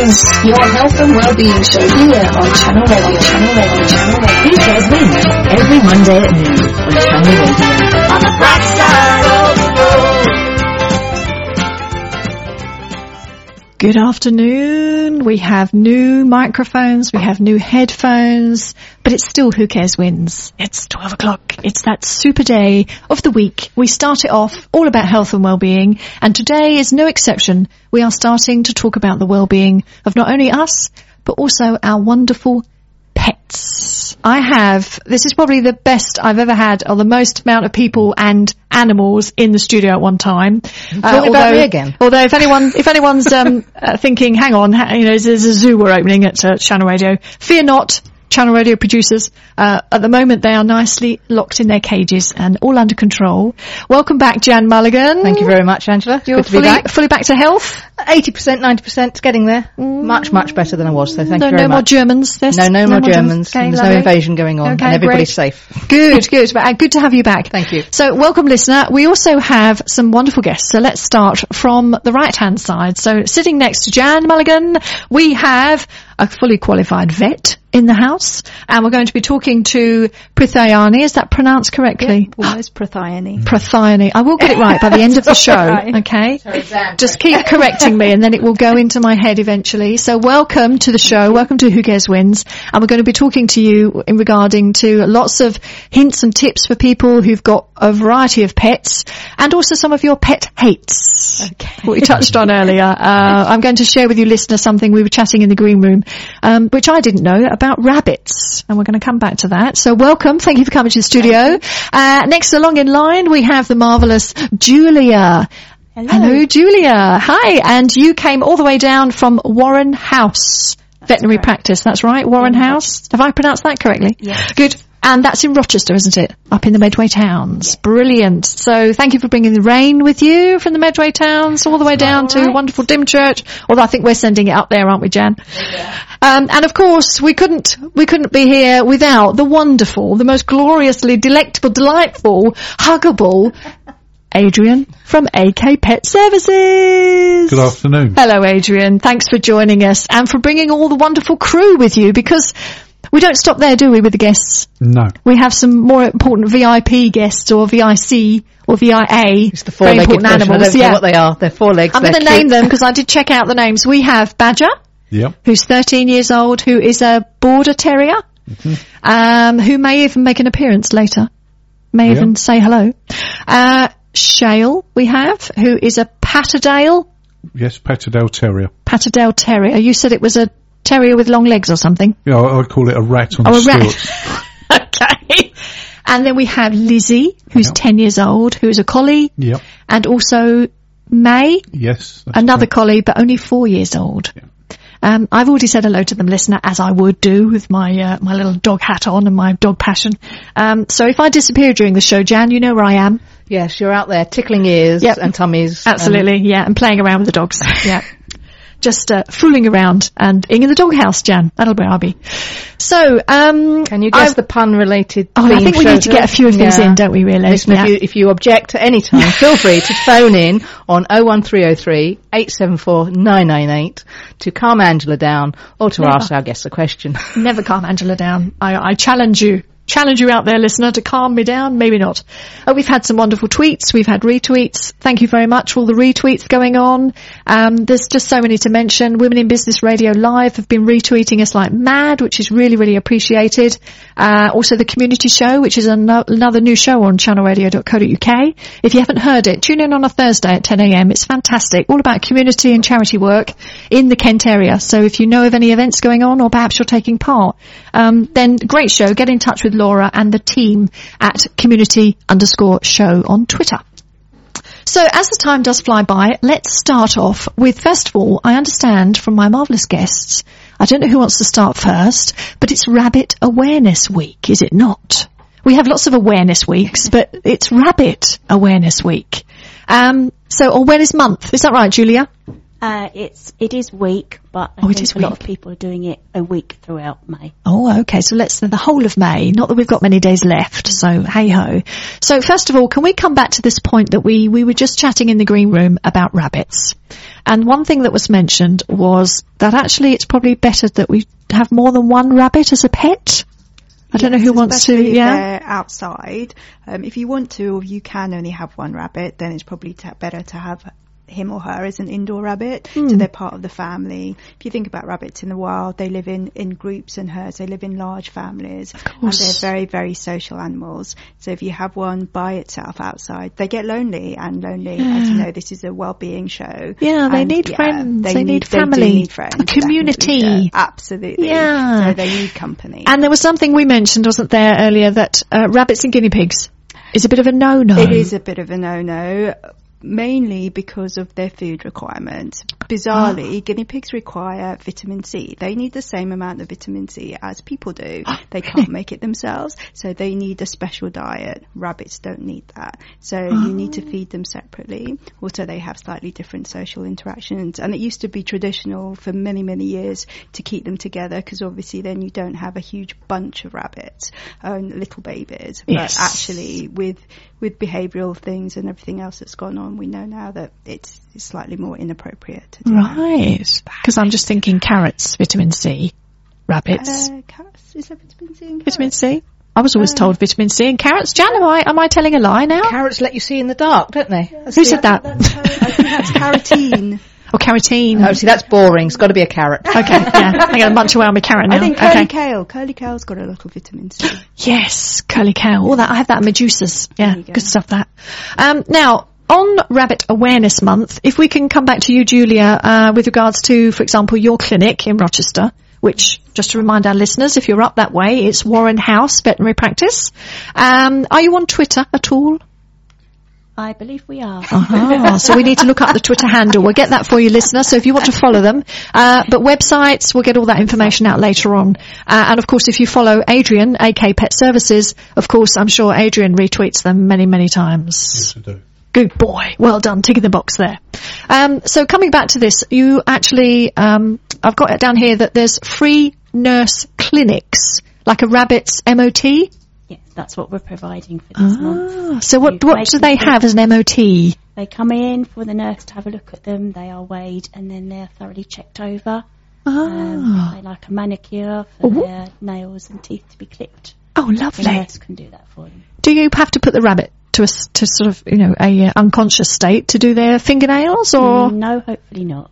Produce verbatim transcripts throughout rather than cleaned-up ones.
Wins, your health and well-being show here on Channel Radio. Channel Radio. Channel Radio. Who Cares Wins, every Monday at noon on Channel Radio. On the bright side of the road. Good afternoon. We have new microphones, we have new headphones, but it's still Who Cares Wins. It's twelve o'clock. It's that super day of the week. We start it off all about health and well-being, and today is no exception. We are starting to talk about the well-being of not only us, but also our wonderful pets. I have, this is probably the best I've ever had, or the most amount of people and animals in the studio at one time. Talking uh, although, about me again. Although if anyone, if anyone's um, uh, thinking, hang on, you know, there's a zoo we're opening at uh, Channel Radio, fear not. Channel Radio producers, uh, at the moment they are nicely locked in their cages and all under control. Welcome back, Jan Mulligan. Thank you very much, Angela. You're Good to fully, be back. fully back to health? eighty percent, ninety percent, getting there. Mm. Much, much better than I was, so thank no, you very no much. More Germans. No, no, no more Germans. Okay, There's lovely. no invasion going on, okay, and everybody's great. safe. Good, good. Uh, good to have you back. Thank you. So, welcome, listener. We also have some wonderful guests. So, let's start from the right-hand side. So, sitting next to Jan Mulligan, we have a fully qualified vet in the house, and we're going to be talking to Prithayani. Is that pronounced correctly? Yeah, almost Prithayani. Prithayani. I will get it right by the end of the show. Right. Okay. Just keep correcting me, and then it will go into my head eventually. So, welcome to the show. Welcome to Who Cares Wins, and we're going to be talking to you in regarding to lots of hints and tips for people who've got a variety of pets, and also some of your pet hates. Okay. What we touched on earlier. Uh, I'm going to share with you, listener, something we were chatting in the green room, um, which I didn't know about rabbits, and we're going to come back to that. So welcome. Thank you for coming to the studio. Uh, next along in line, we have the marvellous Julia. Hello. Hello, Julia. Hi. And you came all the way down from Warren House That's Veterinary correct. Practice. That's right, Warren In House. Have I pronounced that correctly? Yes. Good. And that's in Rochester, isn't it? Up in the Medway Towns. Yes. Brilliant. So thank you for bringing the rain with you from the Medway Towns all the way down to right. wonderful Dymchurch. Although I think we're sending it up there, aren't we, Jan? Yeah. Um, and of course, we couldn't, we couldn't be here without the wonderful, the most gloriously delectable, delightful, huggable Adrian from A K Pet Services. Good afternoon. Hello, Adrian. Thanks for joining us and for bringing all the wonderful crew with you, because we don't stop there, do we, with the guests? No. We have some more important V I P guests, or V I C, or V I A. It's the very four-legged important version. animals. I don't yeah. know what they are. They're four legs. I'm going to name them because I did check out the names. We have Badger, Yep. who's thirteen years old, who is a border terrier, Mm-hmm. um, who may even make an appearance later. May Yeah. even say hello. Uh, Shale, we have, who is a Patterdale, Yes, Patterdale Terrier. Patterdale terrier. You said it was a terrier with long legs or something. Yeah, I, I call it a rat on Oh, a stilts. rat. Okay. And then we have Lizzie, who's Yep. ten years old, who is a collie, Yep. and also May, Yes. that's another correct. collie, but only four years old. Yeah. Um, I've already said hello to them, listener, as I would do with my uh, my little dog hat on and my dog passion. Um, so if I disappear during the show, Jan, you know where I am. Yes, you're out there tickling ears Yep. and tummies. Absolutely, yeah, and playing around with the dogs. Yeah. Just uh, fooling around and being in the doghouse, Jan. That'll be where I'll be. So, um... Can you guess I, the pun-related Oh, I theme think we show need to get a few of these Yeah. in, don't we, really? Listen, Yeah. if, you, if you object at any time, feel free to phone in on oh one three oh three, eight seven four, nine nine eight to calm Angela down or to Never. ask our guest a question. Never calm Angela down. I, I challenge you. Challenge you out there, listener, to calm me down. Maybe not. Uh, we've had some wonderful tweets. We've had retweets. Thank you very much for all the retweets going on. Um, there's just so many to mention. Women in Business Radio Live have been retweeting us like mad, which is really, really appreciated. Uh, also the Community Show, which is an- another new show on channel radio dot co dot uk. If you haven't heard it, tune in on a Thursday at ten a m. It's fantastic. All about community and charity work in the Kent area. So if you know of any events going on, or perhaps you're taking part, um, then great show. Get in touch with Laura and the team at community underscore show on Twitter. So as the time does fly by, let's start off with, first of all, I understand from my marvellous guests, I don't know who wants to start first, but it's Rabbit Awareness Week, is it not? We have lots of awareness weeks, but it's Rabbit Awareness Week. Um, so Awareness Month, is that right, Julia? Uh, it's it is week, but I Oh, it think is a lot week. of people are doing it a week throughout May. Oh, okay. So let's say the whole of May. Not that we've got many days left. So hey ho. So first of all, can we come back to this point that we, we were just chatting in the green room about rabbits? And one thing that was mentioned was that actually it's probably better that we have more than one rabbit as a pet. I don't know who Yes, wants to, especially if yeah. they're outside. Um, if you want to, or you can only have one rabbit, then it's probably t- better to have him or her as an indoor rabbit, Mm. so they're part of the family. If you think about rabbits in the wild, they live in, in groups and herds, they live in large families, and course. they're very, very social animals. So if you have one by itself outside, they get lonely, and lonely, as you know, this is a well-being show. Yeah, they And, need yeah, friends, they need they do family, need friends, a community. definitely so. Absolutely. Yeah. So they need company. And there was something we mentioned, wasn't there, earlier, that uh, rabbits and guinea pigs is a bit of a no-no. It is a bit of a no-no, mainly because of their food requirements. Bizarrely, guinea pigs require vitamin C. They need the same amount of vitamin C as people do. They can't make it themselves, so they need a special diet. Rabbits don't need that. So you need to feed them separately. Also, they have slightly different social interactions. And it used to be traditional for many, many years to keep them together, because obviously then you don't have a huge bunch of rabbits, um, little babies. Yes. But actually, with with behavioural things and everything else that's gone on, we know now that it's, it's slightly more inappropriate to do that. Right. Because I'm just thinking carrots, vitamin C, rabbits. Uh, carrots? Is there vitamin C in Vitamin carrots? C? I was always Uh, told vitamin C in carrots. Jan, am I, am I telling a lie now? Carrots let you see in the dark, don't they? That's Who the- said that? That's, car- I think that's carotene. Or carotene? Oh, see, that's boring. It's got to be a carrot. Okay, yeah. I'm going to munch away on my carrot now. I think curly Okay. kale. Curly kale's got a little vitamin C. Yes, curly cow. All that. I have that in Medusas. Yeah, There you go. good stuff that. Um, now, on Rabbit Awareness Month, if we can come back to you, Julia, uh, with regards to, for example, your clinic in Rochester, which, just to remind our listeners, if you're up that way, it's Warren House Veterinary Practice. Um, are you on Twitter at all? I believe we are. Uh-huh. So we need to look up the Twitter handle. We'll get that for you, listener. So if you want to follow them, uh, but websites, we'll get all that information out later on. Uh, and of course, if you follow Adrian, A K Pet Services, of course, I'm sure Adrian retweets them many, many times. Yes, I do. Good boy. Well done. Ticking the box there. Um, so coming back to this, you actually, um, I've got it down here that there's free nurse clinics, like a rabbit's M O T. Yes, that's what we're providing for this month. Ah, so what, We've what made do they them- have as an M O T? They come in for the nurse to have a look at them. They are weighed and then they're thoroughly checked over. Um, Ah. they like a manicure for Ooh. their nails and teeth to be clipped. Oh, The lovely. nurse can do that for them. Do you have to put the rabbit to a, s- to sort of, you know, a uh, unconscious state to do their fingernails, or? No, hopefully not.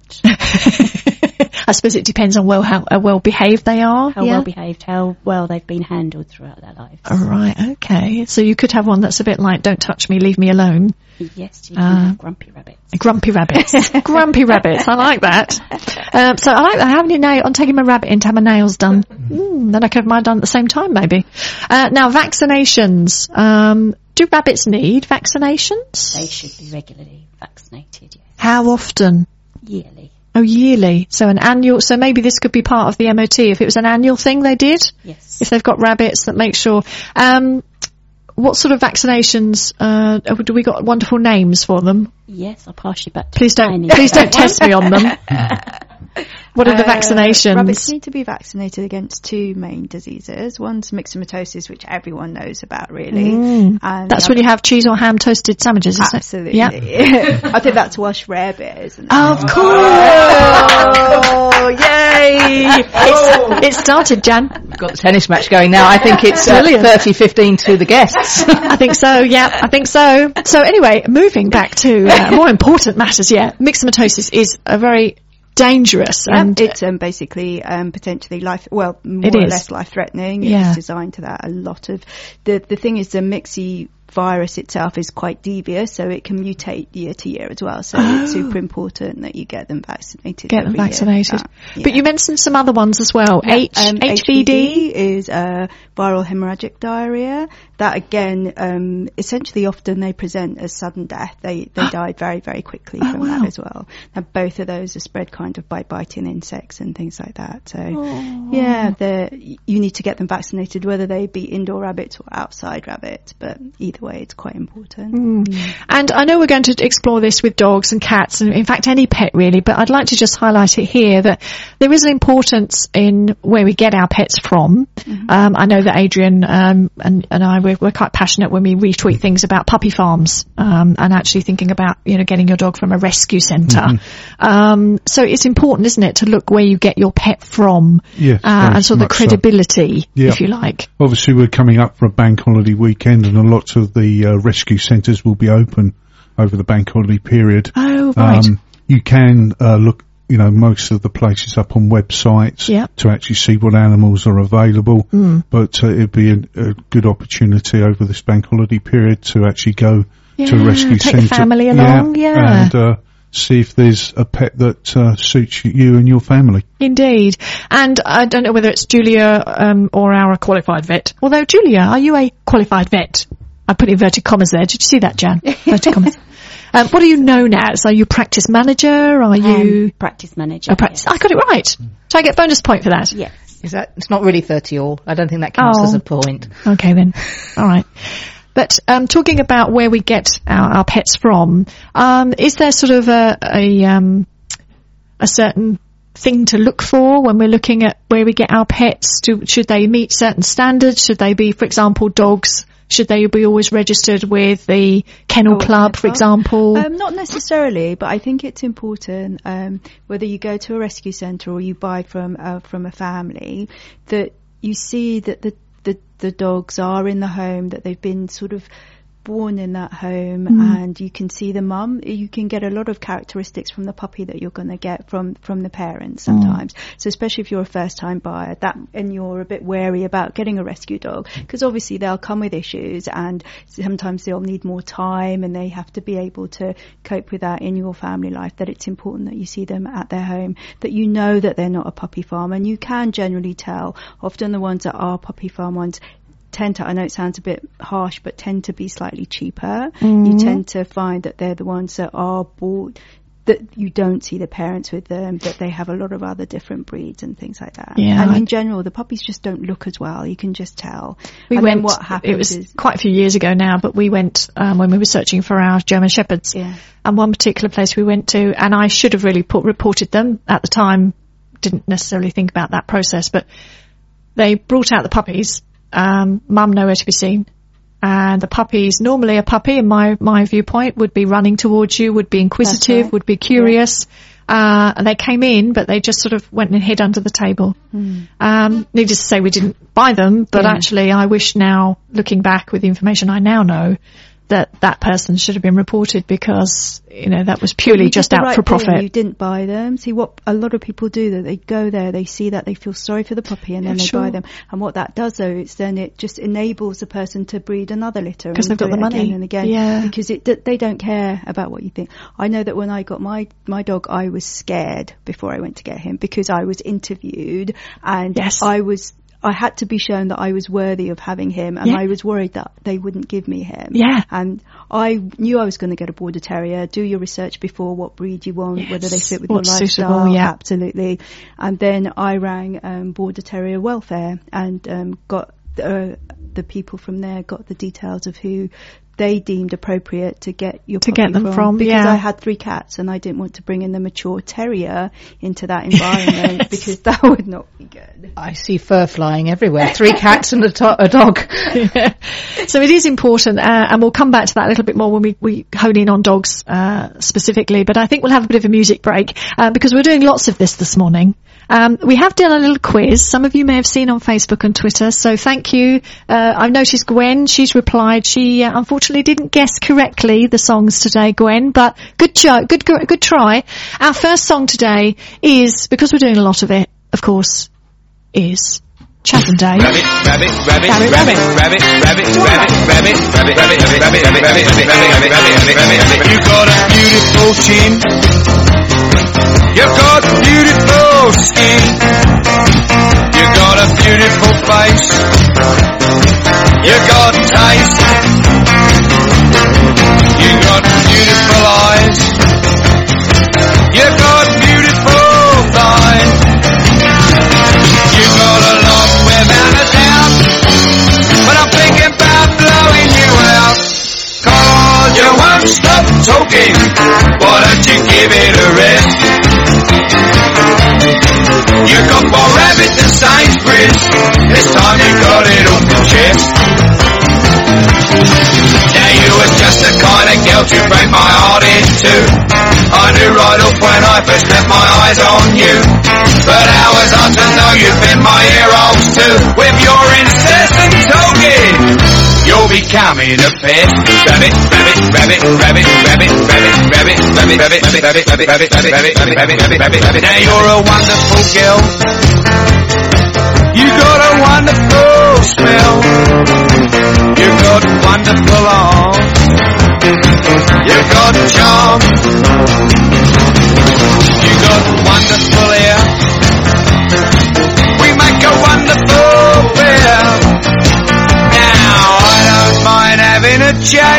I suppose it depends on well how uh, well behaved they are. How yeah? well behaved, how well they've been handled throughout their lives. All right, okay. So you could have one that's a bit like, don't touch me, leave me alone. Yes, you can Uh, have grumpy rabbits. Grumpy rabbits. Grumpy rabbits. I like that. Um, so I like that. Having a nail, I'm taking my rabbit in to have my nails done. Mm, then I could have mine done at the same time, maybe. Uh, now, vaccinations. Um, do rabbits need vaccinations? They should be regularly vaccinated, yes. How often? Yearly. Oh, yearly. So an annual, so maybe this could be part of the M O T if it was an annual thing they did? Yes. If they've got rabbits, that make sure. Um, what sort of vaccinations, uh, do we got wonderful names for them? Yes, I'll pass you back to Please don't, Tiny. please don't test me on them. What are the Uh, vaccinations? Rabbits need to be vaccinated against two main diseases. One's myxomatosis, which everyone knows about, really. Mm. And That's the when other- you have cheese or ham toasted sandwiches, isn't Absolutely. it? Yeah. I think that's Welsh rarebit, isn't it? Of course! Oh, yay! It's, it started, Jan. Got the tennis match going now. I think it's uh, Brilliant. thirty fifteen to the guests. I think so, yeah, I think so. So anyway, moving back to uh, more important matters, yeah. Myxomatosis is a very dangerous Yeah, and it's um, basically um, potentially life, well, more It or is. less life-threatening. Yeah. It's designed to that. A lot of the the thing is the Mixi virus itself is quite devious, so it can mutate year to year as well. So it's super important that you get them vaccinated. get them every year. vaccinated. Uh, yeah. But you mentioned some other ones as well. H- Um, H V D? is uh, viral hemorrhagic diarrhea. That again, um, essentially, often they present as sudden death. They they die very very quickly Oh, from wow. that as well. Now both of those are spread kind of by biting insects and things like that. So Oh. yeah, they're- you need to get them vaccinated, whether they be indoor rabbits or outside rabbits. But either away. It's quite important. Mm. And I know we're going to explore this with dogs and cats, and in fact any pet really, but I'd like to just highlight it here that there is an importance in where we get our pets from. Mm-hmm. Um, I know that Adrian um, and, and I, we're, we're quite passionate when we retweet things about puppy farms um, and actually thinking about, you know, getting your dog from a rescue centre. Mm-hmm. Um, so it's important, isn't it, to look where you get your pet from, yes, uh, and sort of the credibility, so. yeah. if you like. Obviously, we're coming up for a bank holiday weekend, and a lot of the uh, rescue centres will be open over the bank holiday period. Oh, right. Um, you can uh, look, you know, most of the places up on websites yep. to actually see what animals are available. Mm. But uh, it'd be a, a good opportunity over this bank holiday period to actually go yeah, to a rescue take centre. Take the family along, yeah. yeah. And uh, see if there's a pet that uh, suits you and your family. Indeed. And I don't know whether it's Julia um, or our qualified vet. Although, Julia, are you a qualified vet? I put inverted commas there. Did you see that, Jan? Inverted commas. Um, what are you known as? Are you practice manager? Are you... Um, practice manager. Oh, practice. Yes. I got it right. So I get bonus point for that? Yes. Is that, it's not really thirty all. I don't think that counts oh. as a point. Okay then. All right. But um, talking about where we get our, our pets from, um, is there sort of a a, um, a certain thing to look for when we're looking at where we get our pets? Do, should they meet certain standards? Should they be, for example, dogs? Should they be always registered with the Kennel Oh, Club, for example? Um, not necessarily, but I think it's important, um, whether you go to a rescue centre or you buy from uh, from a family, that you see that the, the the dogs are in the home, that they've been sort of born in that home, mm. and you can see the mum. You can get a lot of characteristics from the puppy that you're going to get from from the parents sometimes. Mm. So especially if you're a first time buyer, that and you're a bit wary about getting a rescue dog, because obviously they'll come with issues, and sometimes they'll need more time, and they have to be able to cope with that in your family life. That it's important that you see them at their home, that you know that they're not a puppy farm, and you can generally tell. Often the ones that are puppy farm ones tend to, I know it sounds a bit harsh, but tend to be slightly cheaper. Mm-hmm. You tend to find that they're the ones that are bought, that you don't see the parents with them, that they have a lot of other different breeds and things like that. Yeah. And in general, the puppies just don't look as well. You can just tell. We and went, then what happens it was is, quite a few years ago now, but we went, um, when we were searching for our German Shepherds. Yeah. And one particular place we went to, and I should have really put, reported them at the time, didn't necessarily think about that process, but they brought out the puppies. Um, mum nowhere to be seen, and the puppies, normally a puppy in my, my viewpoint, would be running towards you, would be inquisitive, right. would be curious, yeah. uh, and they came in, but they just sort of went and hid under the table. Mm. Um, needless to say, we didn't buy them, but yeah. actually I wish now, looking back with the information I now know, that that person should have been reported, because, you know, that was purely just out right for profit. Thing. You didn't buy them. See, what a lot of people do, that they go there, they see that, they feel sorry for the puppy, and then yeah, they sure. buy them. And what that does, though, is then it just enables the person to breed another litter, because and they've got do the it money again and again. Yeah. Because it, they don't care about what you think. I know that when I got my my dog, I was scared before I went to get him, because I was interviewed, and yes. I was. I had to be shown that I was worthy of having him, and yeah. I was worried that they wouldn't give me him. Yeah. And I knew I was going to get a Border Terrier. Do your research before what breed you want, yes. whether they fit with What's your lifestyle. Suitable, yeah. Absolutely. And then I rang um, Border Terrier Welfare, and um, got uh, the people from there got the details of who they deemed appropriate to get your to puppy get them from, from because yeah. I had three cats, and I didn't want to bring in the mature terrier into that environment yes. because that would not be good. I see fur flying everywhere. Three cats and a, to- a dog. Yeah. So it is important, uh, and we'll come back to that a little bit more when we, we hone in on dogs uh, specifically. But I think we'll have a bit of a music break uh, because we're doing lots of this this morning. Um, we have done a little quiz. Some of you may have seen on Facebook and Twitter, so thank you. Uh, I've noticed Gwen, she's replied. She uh, unfortunately didn't guess correctly the songs today, Gwen, but good, ch- good, good, good try. Our first song today is, because we're doing a lot of it, of course, is Chatham Day. Rabbit, rabbit, rabbit, rabbit, rabbit, rabbit, rabbit, rabbit, rabbit, rabbit, rabbit, rabbit, rabbit, rabbit, rabbit, rabbit, rabbit. You got a beautiful chin. You've got beautiful skin. You got a beautiful face. You got taste. You got beautiful eyes. You got beautiful thighs. You got a lot without a doubt, but I'm thinking about blowing you out. talking. Why don't you give it a rest? You got more rabbits than Sainsbury's. This time you got it off your chest. Now you were just the kind of girl to break my heart in two. I knew right off when I first set my eyes on you. But how was I to know you've been my heroes too? With your incessant talking, you'll be coming a pet. Rabbit, rabbit, rabbit, rabbit, rabbit, rabbit, rabbit, rabbit, rabbit, rabbit, rabbit, rabbit, rabbit, rabbit, rabbit, rabbit, rabbit, rabbit. Now you're a wonderful girl. You got a wonderful smell. You got wonderful arms. You got charm. You got wonderful hair. We make a wonderful pair. Now I don't mind having a chat,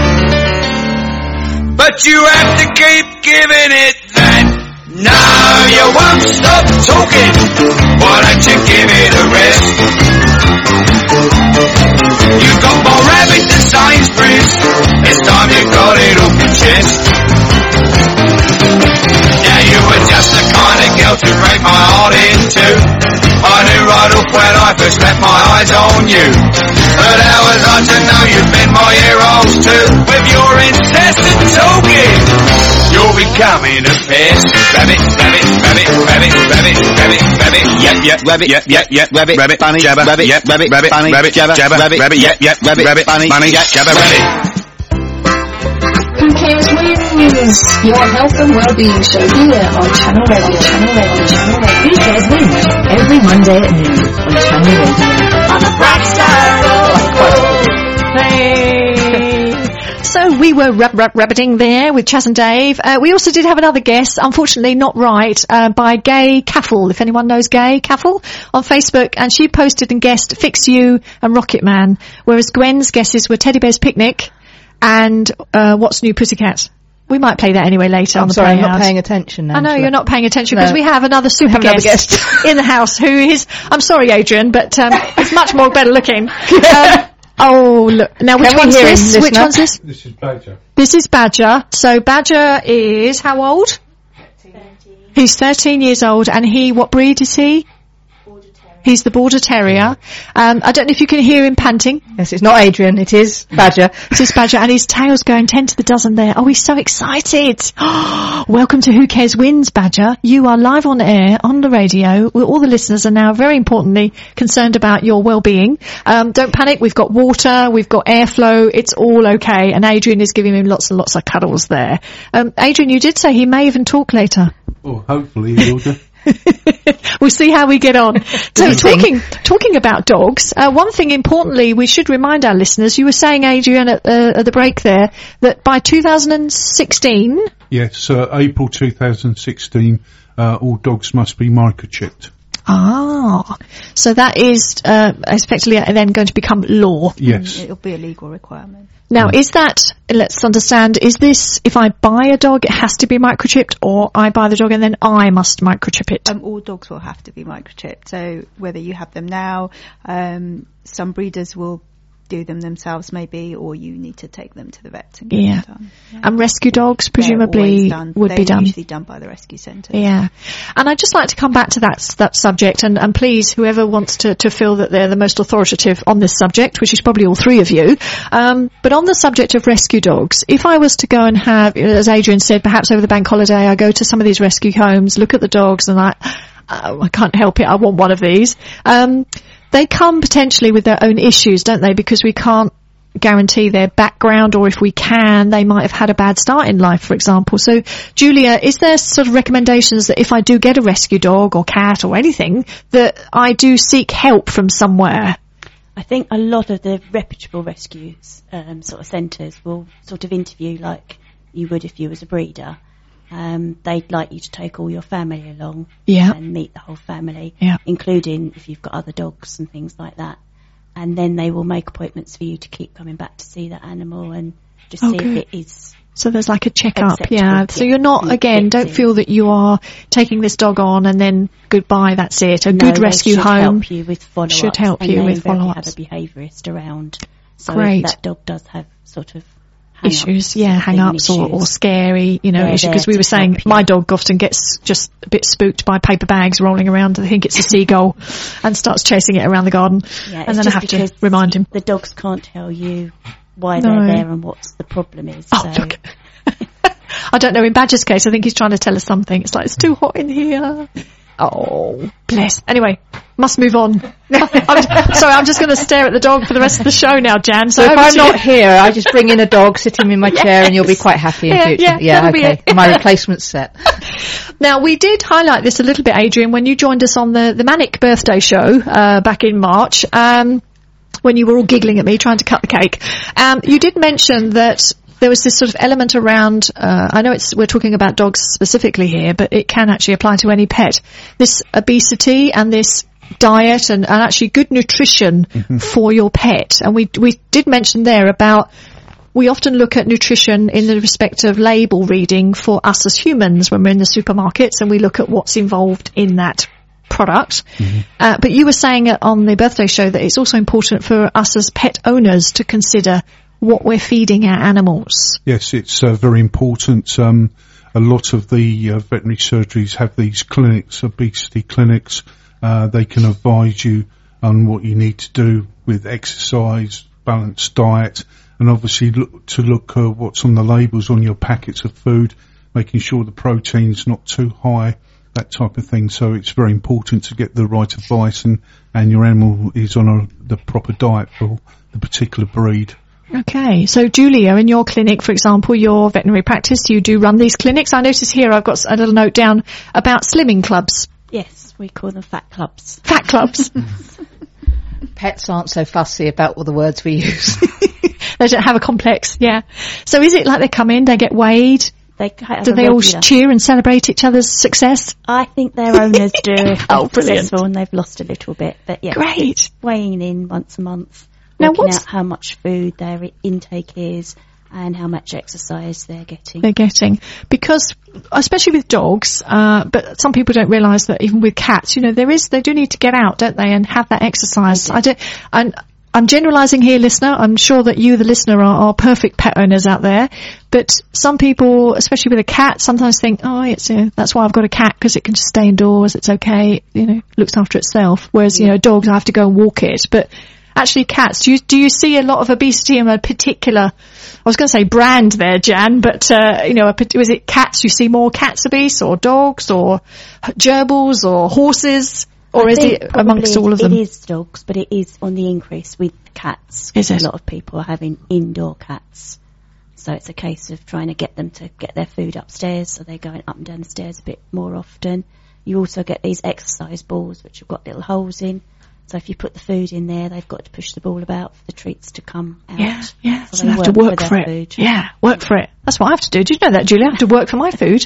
but you have to keep giving it that. No, you won't stop talking. Why don't you give it a rest? You got more rabbits than Sainsbury's. This time you got it off your chest. Yeah, you were just the kind of girl to break my heart in two. I knew right off when I first set my eyes on you. But how was I to know you've been my heroes too? With your incessant talking, you'll be coming a pest. Rabbit, rabbit, rabbit, rabbit, rabbit, rabbit, rabbit, yep, yep, rabbit, yep, yep, yep, rabbit, rabbit, bunny, jabber, rabbit, yep, rabbit, rabbit, bunny, rabbit, jabber, jabber, rabbit, rabbit, yep, yep, rabbit, rabbit, bunny, bunny, yep, jabber, rabbit. Who Cares Wins? Your health and well-being show here on Channel Radio. Channel Radio. Channel Radio. Who Cares Wins? Every Monday at noon on Channel Radio. On the bright side of Hey. So we were rab- rab- rabbiting there with Chas and Dave. Uh, we also did have another guest, unfortunately not right, uh, by Gay Caffel, if anyone knows Gay Caffel, on Facebook, and she posted and guessed Fix You and Rocket Man, whereas Gwen's guesses were Teddy Bear's Picnic and uh, What's New Pussycat. We might play that anyway later I'm on the sorry, I'm play not out. paying attention now. I know you're not paying attention because No. we have another super have another guest, guest. in the house who is, I'm sorry Adrian, but um, he's much more better looking. Um, oh, look. Now, which Can we one's hear him, this? Which listener? one's this? This is Badger. This is Badger. So Badger is how old? thirteen. He's thirteen years old, and he, what breed is he? He's the Border Terrier. Um, I don't know if you can hear him panting. Yes, it's not Adrian, it is Badger. This is Badger, and his tail's going ten to the dozen there. Oh, he's so excited. Welcome to Who Cares Wins, Badger. You are live on air, on the radio. All the listeners are now very importantly concerned about your well-being. Um, don't panic. We've got water. We've got airflow. It's all okay. And Adrian is giving him lots and lots of cuddles there. Um, Adrian, you did say he may even talk later. Oh, hopefully he'll do. We'll see how we get on. So you think? talking talking about dogs, uh, one thing importantly we should remind our listeners, you were saying, Adrian, at, uh, at the break there, that by two thousand sixteen... Yes, uh, April two thousand sixteen, uh, all dogs must be microchipped. Ah, so that is uh, effectively then going to become law. Yes. It'll be a legal requirement. Now, is that, let's understand, is this, if I buy a dog, it has to be microchipped, or I buy the dog and then I must microchip it? Um, all dogs will have to be microchipped. So whether you have them now, um, some breeders will do them themselves maybe, or you need to take them to the vet and get Yeah. them done. Yeah. And rescue dogs They're presumably always done. would They're be done. usually done by the rescue centre. Yeah. And I'd just like to come back to that that subject, and, and please, whoever wants to, to feel that they're the most authoritative on this subject, which is probably all three of you, um, but on the subject of rescue dogs, if I was to go and have, as Adrian said, perhaps over the bank holiday, I go to some of these rescue homes, look at the dogs, and I, oh, I can't help it, I want one of these. Um, they come potentially with their own issues, don't they? Because we can't guarantee their background, or if we can, they might have had a bad start in life, for example. So, Julia, is there sort of recommendations that if I do get a rescue dog or cat or anything, that I do seek help from somewhere? I think a lot of the reputable rescues um, sort of centres will sort of interview like you would if you was a breeder. Um, they'd like you to take all your family along Yeah. and meet the whole family, Yeah. including if you've got other dogs and things like that. And then they will make appointments for you to keep coming back to see that animal and just Oh, see good. if it is. So there's like a check-up, Acceptable, yeah. So yeah. you're not, Yeah, again, fixing. don't feel that you are taking this dog on and then goodbye, that's it. A No, good they rescue should home. help you with follow-ups. should help and you they with rarely follow-ups. have a behaviourist around. So Great. if that dog does have sort of issues, yeah, hang-ups or, or scary, you know, They're issue. there Because we to were saying help you. my dog often gets just a bit spooked by paper bags rolling around. I think it's a seagull, and starts chasing it around the garden. Yeah, and it's then I just have to because remind him. The dogs can't tell you why No. they're there and what the problem is. Oh, so look. I don't know. In Badger's case, I think he's trying to tell us something. It's like, it's too hot in here. Oh, bless. Anyway, must move on. I'm, sorry, I'm just going to stare at the dog for the rest of the show now, Jan. So So if over I'm to you. not here, I just bring in a dog, sit him in my chair, and you'll be quite happy in Yeah, future. yeah, that'll be okay. it. My replacement's set. Now, we did highlight this a little bit, Adrian, when you joined us on the, the Manic birthday show uh, back in March, um, when you were all giggling at me trying to cut the cake. Um, you did mention that there was this sort of element around, uh, I know it's we're talking about dogs specifically here, but it can actually apply to any pet, this obesity and this diet and, and actually good nutrition Mm-hmm. for your pet. And we we did mention there about we often look at nutrition in the respect of label reading for us as humans when we're in the supermarkets, and we look at what's involved in that product. Mm-hmm. Uh, but you were saying on the birthday show that it's also important for us as pet owners to consider what we're feeding our animals. Yes, it's uh, very important. Um, a lot of the uh, veterinary surgeries have these clinics, obesity clinics. Uh, they can advise you on what you need to do with exercise, balanced diet, and obviously look to look uh, what's on the labels on your packets of food, making sure the protein's not too high, that type of thing. So it's very important to get the right advice, and, and your animal is on a, the proper diet for the particular breed. Okay, so Julia, in your clinic, for example, your veterinary practice, you do run these clinics. I notice here I've got a little note down about slimming clubs, yes, we call them fat clubs. fat clubs. Pets aren't so fussy about all the words we use. They don't have a complex, yeah. So is it like they come in, they get weighed? They have Do a they all regular- cheer and celebrate each other's success? I think their owners do. If Oh, they're brilliant. successful and they've lost a little bit, but yeah, Great. weighing in once a month, Now, working what's- out how much food their intake is and how much exercise they're getting. They're getting, because especially with dogs, uh, but some people don't realise that even with cats, you know, there is, they do need to get out, don't they, and have that exercise. They do. I don't, and I'm generalising here, listener. I'm sure that you, the listener, are, are perfect pet owners out there. But some people, especially with a cat, sometimes think, oh, it's, uh, that's why I've got a cat, because it can just stay indoors. It's okay. You know, looks after itself. Whereas, you know, dogs, I have to go and walk it. But actually cats, do you, do you see a lot of obesity in a particular, I was going to say brand there, Jan, but, uh, you know, a, pat- was it cats? You see more cats obese, or dogs, or gerbils, or horses? Or I is think it amongst probably all of them? It is dogs, but it is on the increase with cats. Is it? A lot of people are having indoor cats. So it's a case of trying to get them to get their food upstairs, so they're going up and down the stairs a bit more often. You also get these exercise balls, which have got little holes in. So if you put the food in there, they've got to push the ball about for the treats to come out. Yeah, yeah. So So they they have to work work for for their it. food. Yeah, work for it. That's what I have to do. Did you know that, Julia? I have to work for my food.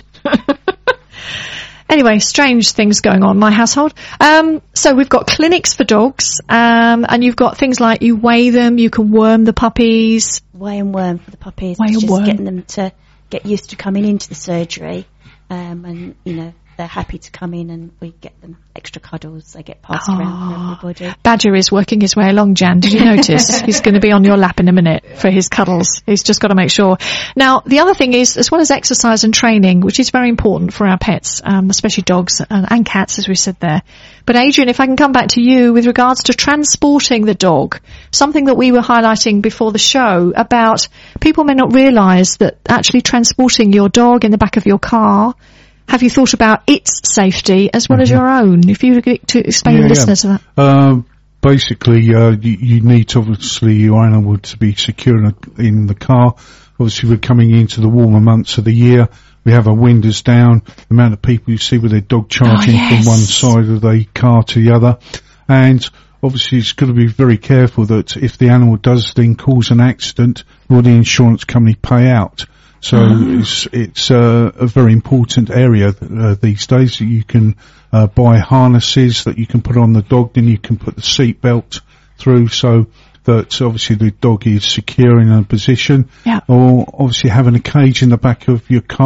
Anyway, strange things going on in my household. Um, so we've got clinics for dogs, um, and you've got things like you weigh them, you can worm the puppies. Weigh and worm for the puppies. Weigh It's and just worm. getting them to get used to coming into the surgery, um, and you know they're happy to come in, and we get them extra cuddles. They get passed around Ah. for everybody. Badger is working his way along, Jan. Did you notice? He's going to be on your lap in a minute for his cuddles. He's just got to make sure. Now, the other thing is, as well as exercise and training, which is very important for our pets, um, especially dogs and, and cats, as we said there. But Adrian, if I can come back to you with regards to transporting the dog, something that we were highlighting before the show about people may not realise that actually transporting your dog in the back of your car, have you thought about its safety as well as your own? If you were to explain Yeah, the yeah. listeners to that. Um, basically, uh, you, you need to obviously your animal to be secure in, a, in the car. Obviously, we're coming into the warmer months of the year. We have our windows down. The amount of people you see with their dog charging Oh, yes. from one side of the car to the other, and obviously, it's got to be very careful that if the animal does then cause an accident, will the insurance company pay out? So it's it's uh, a very important area uh, these days. You can uh, buy harnesses that you can put on the dog, then you can put the seat belt through, so that obviously the dog is secure in a position. Yeah. Or obviously having a cage in the back of your car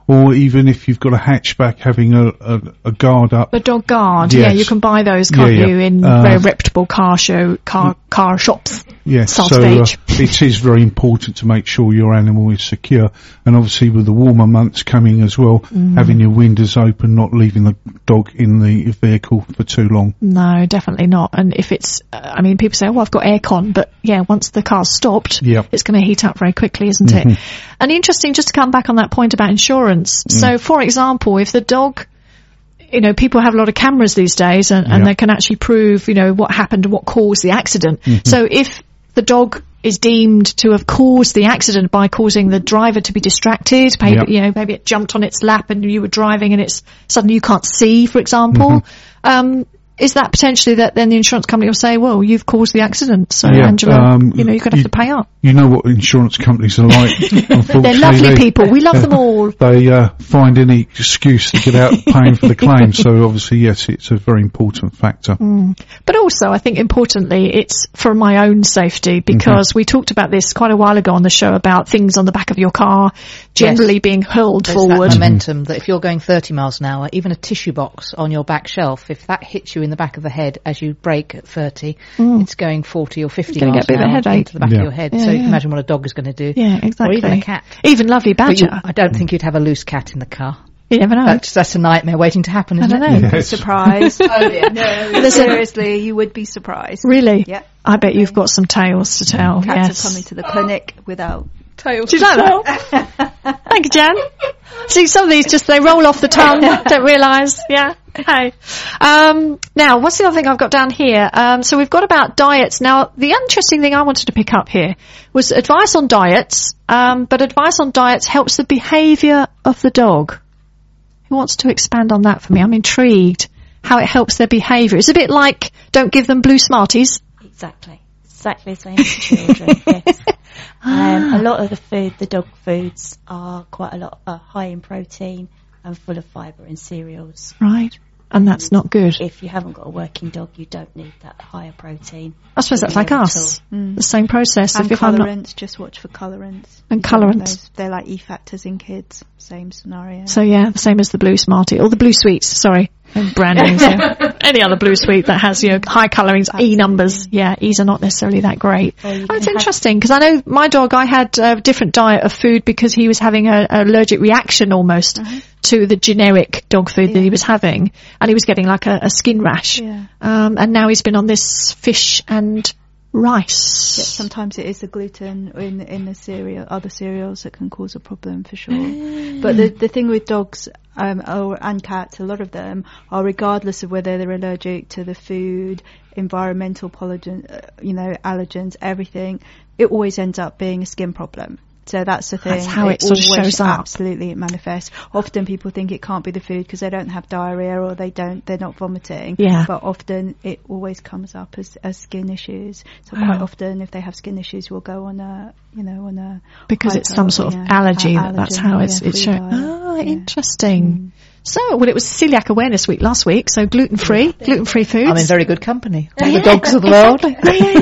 or even if you've got a hatchback, having a, a, a guard up. The dog guard, yeah, Yes. you can buy those, can't Yeah, yeah. you, in Uh, very reputable car show, car, car shops. Yes, South so uh, Stage. it is very important to make sure your animal is secure, and obviously with the warmer months coming as well, Mm. having your windows open, not leaving the dog in the vehicle for too long. No, definitely not. And if it's, uh, I mean, people say, oh, I've got aircon, but yeah, once the car's stopped, Yep. it's going to heat up very quickly, isn't Mm-hmm. it? And interesting, just to come back on that point about insurance. Mm. So, for example, if the dog, you know, people have a lot of cameras these days, and, and Yeah. they can actually prove, you know, what happened and what caused the accident. Mm-hmm. So if the dog is deemed to have caused the accident by causing the driver to be distracted, maybe, Yep. you know, maybe it jumped on its lap and you were driving and it's suddenly you can't see, for example, Mm-hmm. um, is that potentially that then the insurance company will say, well, you've caused the accident, so Yeah, Angela, um, you know, you're going to have you- to pay up. You know what insurance companies are like. Unfortunately, They're lovely they- people. We love them all. They uh, find any excuse to get out paying for the claim. So obviously, yes, it's a very important factor. But also, I think importantly, it's for my own safety, because Mm-hmm. we talked about this quite a while ago on the show about things on the back of your car generally being hurled There's forward. that momentum that if you're going thirty miles an hour, even a tissue box on your back shelf, if that hits you in the back of the head as you brake at thirty, it's going forty or fifty gonna miles get a bit an of a hour headache. into the back Yeah. of your head. Yeah, so you yeah. can imagine what a dog is going to do. Yeah, exactly. Or even a cat. Even lovely But you, badger. I don't think you'd have a loose cat in the car. You never know. That's, that's a nightmare waiting to happen, I isn't don't it? know. Yes. Surprised. Oh dear. No, seriously, you would be surprised. Really? Yeah. I bet you've got some tales to tell. Cats yes. have come into the clinic without. Tails. Do you like that? Thank you, Jan. See, some of these just, they roll off the tongue, don't realise. Yeah. Hey. Um, now, what's the other thing I've got down here? Um, so we've got about diets. Now, the interesting thing I wanted to pick up here was advice on diets, um, but advice on diets helps the behaviour of the dog. Who wants to expand on that for me? I'm intrigued how it helps their behaviour. It's a bit like, don't give them blue Smarties. Exactly. Exactly the same as children, yes. Um, a lot of the food, the dog foods, are quite a lot uh, high in protein and full of fibre and cereals. Right. And that's not good. If you haven't got a working dog, you don't need that higher protein. I suppose that's in like there at us. all. The same process. And If I'm not, colorants, just watch for colorants. And You don't want colorants. those- They're like E factors in kids. Same scenario. so yeah, the same as the blue Smartie or the blue sweets. Sorry, brand names. Yeah. Any other blue sweet that has, you know, high colourings, E numbers. Yeah, E's are not necessarily that great. Or you Oh, it's can have- interesting because I know my dog. I had a different diet of food because he was having a, an allergic reaction almost to the generic dog food that he was having, and he was getting like a, a skin rash. Yeah. Um, and now he's been on this fish and rice. Yeah, sometimes it is the gluten in in the cereal, other cereals that can cause a problem for sure. But the the thing with dogs um, or and cats, a lot of them are regardless of whether they're allergic to the food, environmental pollution, uh, you know, allergens, everything. It always ends up being a skin problem. So that's the thing. That's how it sort of always- shows up. Absolutely, it manifests. Often people think it can't be the food because they don't have diarrhea or they don't, they're not vomiting. Yeah. But often it always comes up as, as skin issues. So quite Oh. often, if they have skin issues, we'll go on a, you know, on a Because it's hypo- some sort of yeah, allergy. a- that that's allergen, how it's yeah, it's free shown. diet, Ah, yeah. interesting. So, well, it was Celiac Awareness Week last week, so gluten free, gluten free foods. I'm in very good company. All the dogs of the world. yeah, yeah,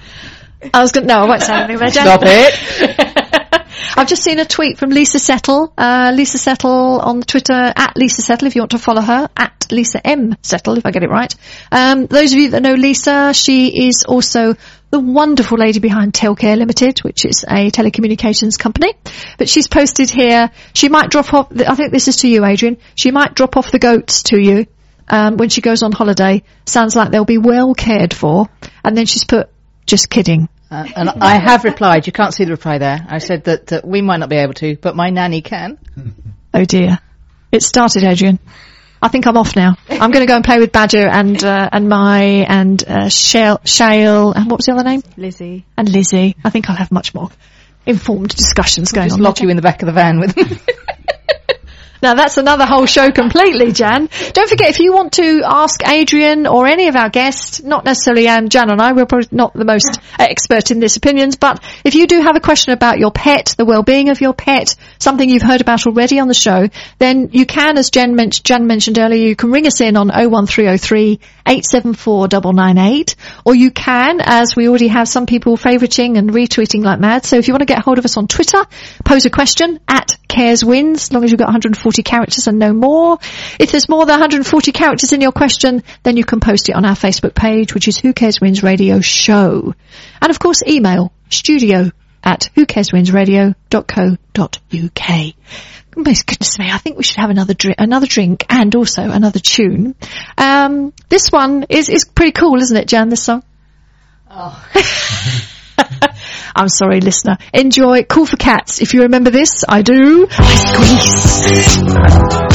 yeah. I was going to, no, I won't say anything about Stop it. I've just seen a tweet from Lisa Settle. Uh, Lisa Settle on Twitter, at Lisa Settle, if you want to follow her, at Lisa M Settle, if I get it right. Um, those of you that know Lisa, she is also the wonderful lady behind Telcare Limited, which is a telecommunications company. But she's posted here, she might drop off, I think this is to you, Adrian, she might drop off the goats to you um, when she goes on holiday. Sounds like they'll be well cared for. And then she's put, just kidding. Uh, and I have replied, you can't see the reply there. I said that, that we might not be able to, but my nanny can. Oh dear. It started, Adrian. I think I'm off now. I'm going to go and play with Badger and, uh, and my, and, uh, Shale, Shale, and what was the other name? Lizzie. And Lizzie. I think I'll have much more informed discussions going Just on. lock you in the back of the van with them. Now that's another whole show completely, Jan. Don't forget, if you want to ask Adrian or any of our guests, not necessarily um, Jan and I, we're probably not the most expert in this opinions, but if you do have a question about your pet, the well-being of your pet, something you've heard about already on the show, then you can, as Jan, men- Jan mentioned earlier, you can ring us in on oh one three oh three, eight seven four nine nine eight, or you can, as we already have some people favouriting and retweeting like mad, so if you want to get hold of us on Twitter, pose a question at CaresWins, as long as you've got one hundred forty characters and no more. If there's more than one hundred forty characters in your question, then you can post it on our Facebook page, which is Who Cares Wins Radio Show. And of course, email studio at who cares wins radio dot co dot uk. My goodness me, I think we should have another drink, another drink and also another tune. Um, this one is, is pretty cool, isn't it, Jan, this song? Oh. I'm sorry, listener. Enjoy. Cool for Cats. If you remember this, I do. I squeeze.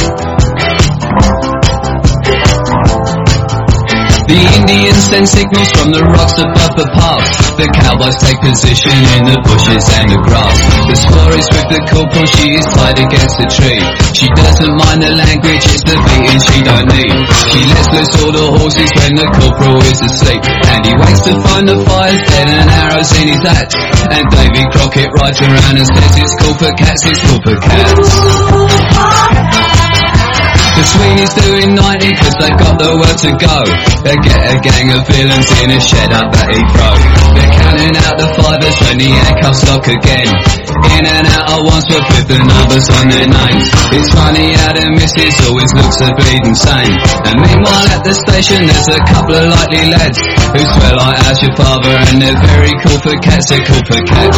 The Indians send signals from the rocks above the path. The cowboys take position in the bushes and the grass. The squaw is with the corporal, she is tied against the tree. She doesn't mind the language, it's the beating she don't need. She lets loose all the horses when the corporal is asleep. And he waits to find the fire's dead and arrows in his axe. And Davy Crockett rides around and says it's cool for cats, it's cool for cats. The Sweeney's doing ninety cause they've got the word to go. They get a gang of villains in a shed up at Heathrow. They're counting out the fivers when the handcuffs lock again. In and out at once but with the numbers on their names. It's funny how the missus always looks a bleeding sane. And meanwhile at the station there's a couple of likely lads who swear like how's your father, and they're very cool for cats, they're cool for cats.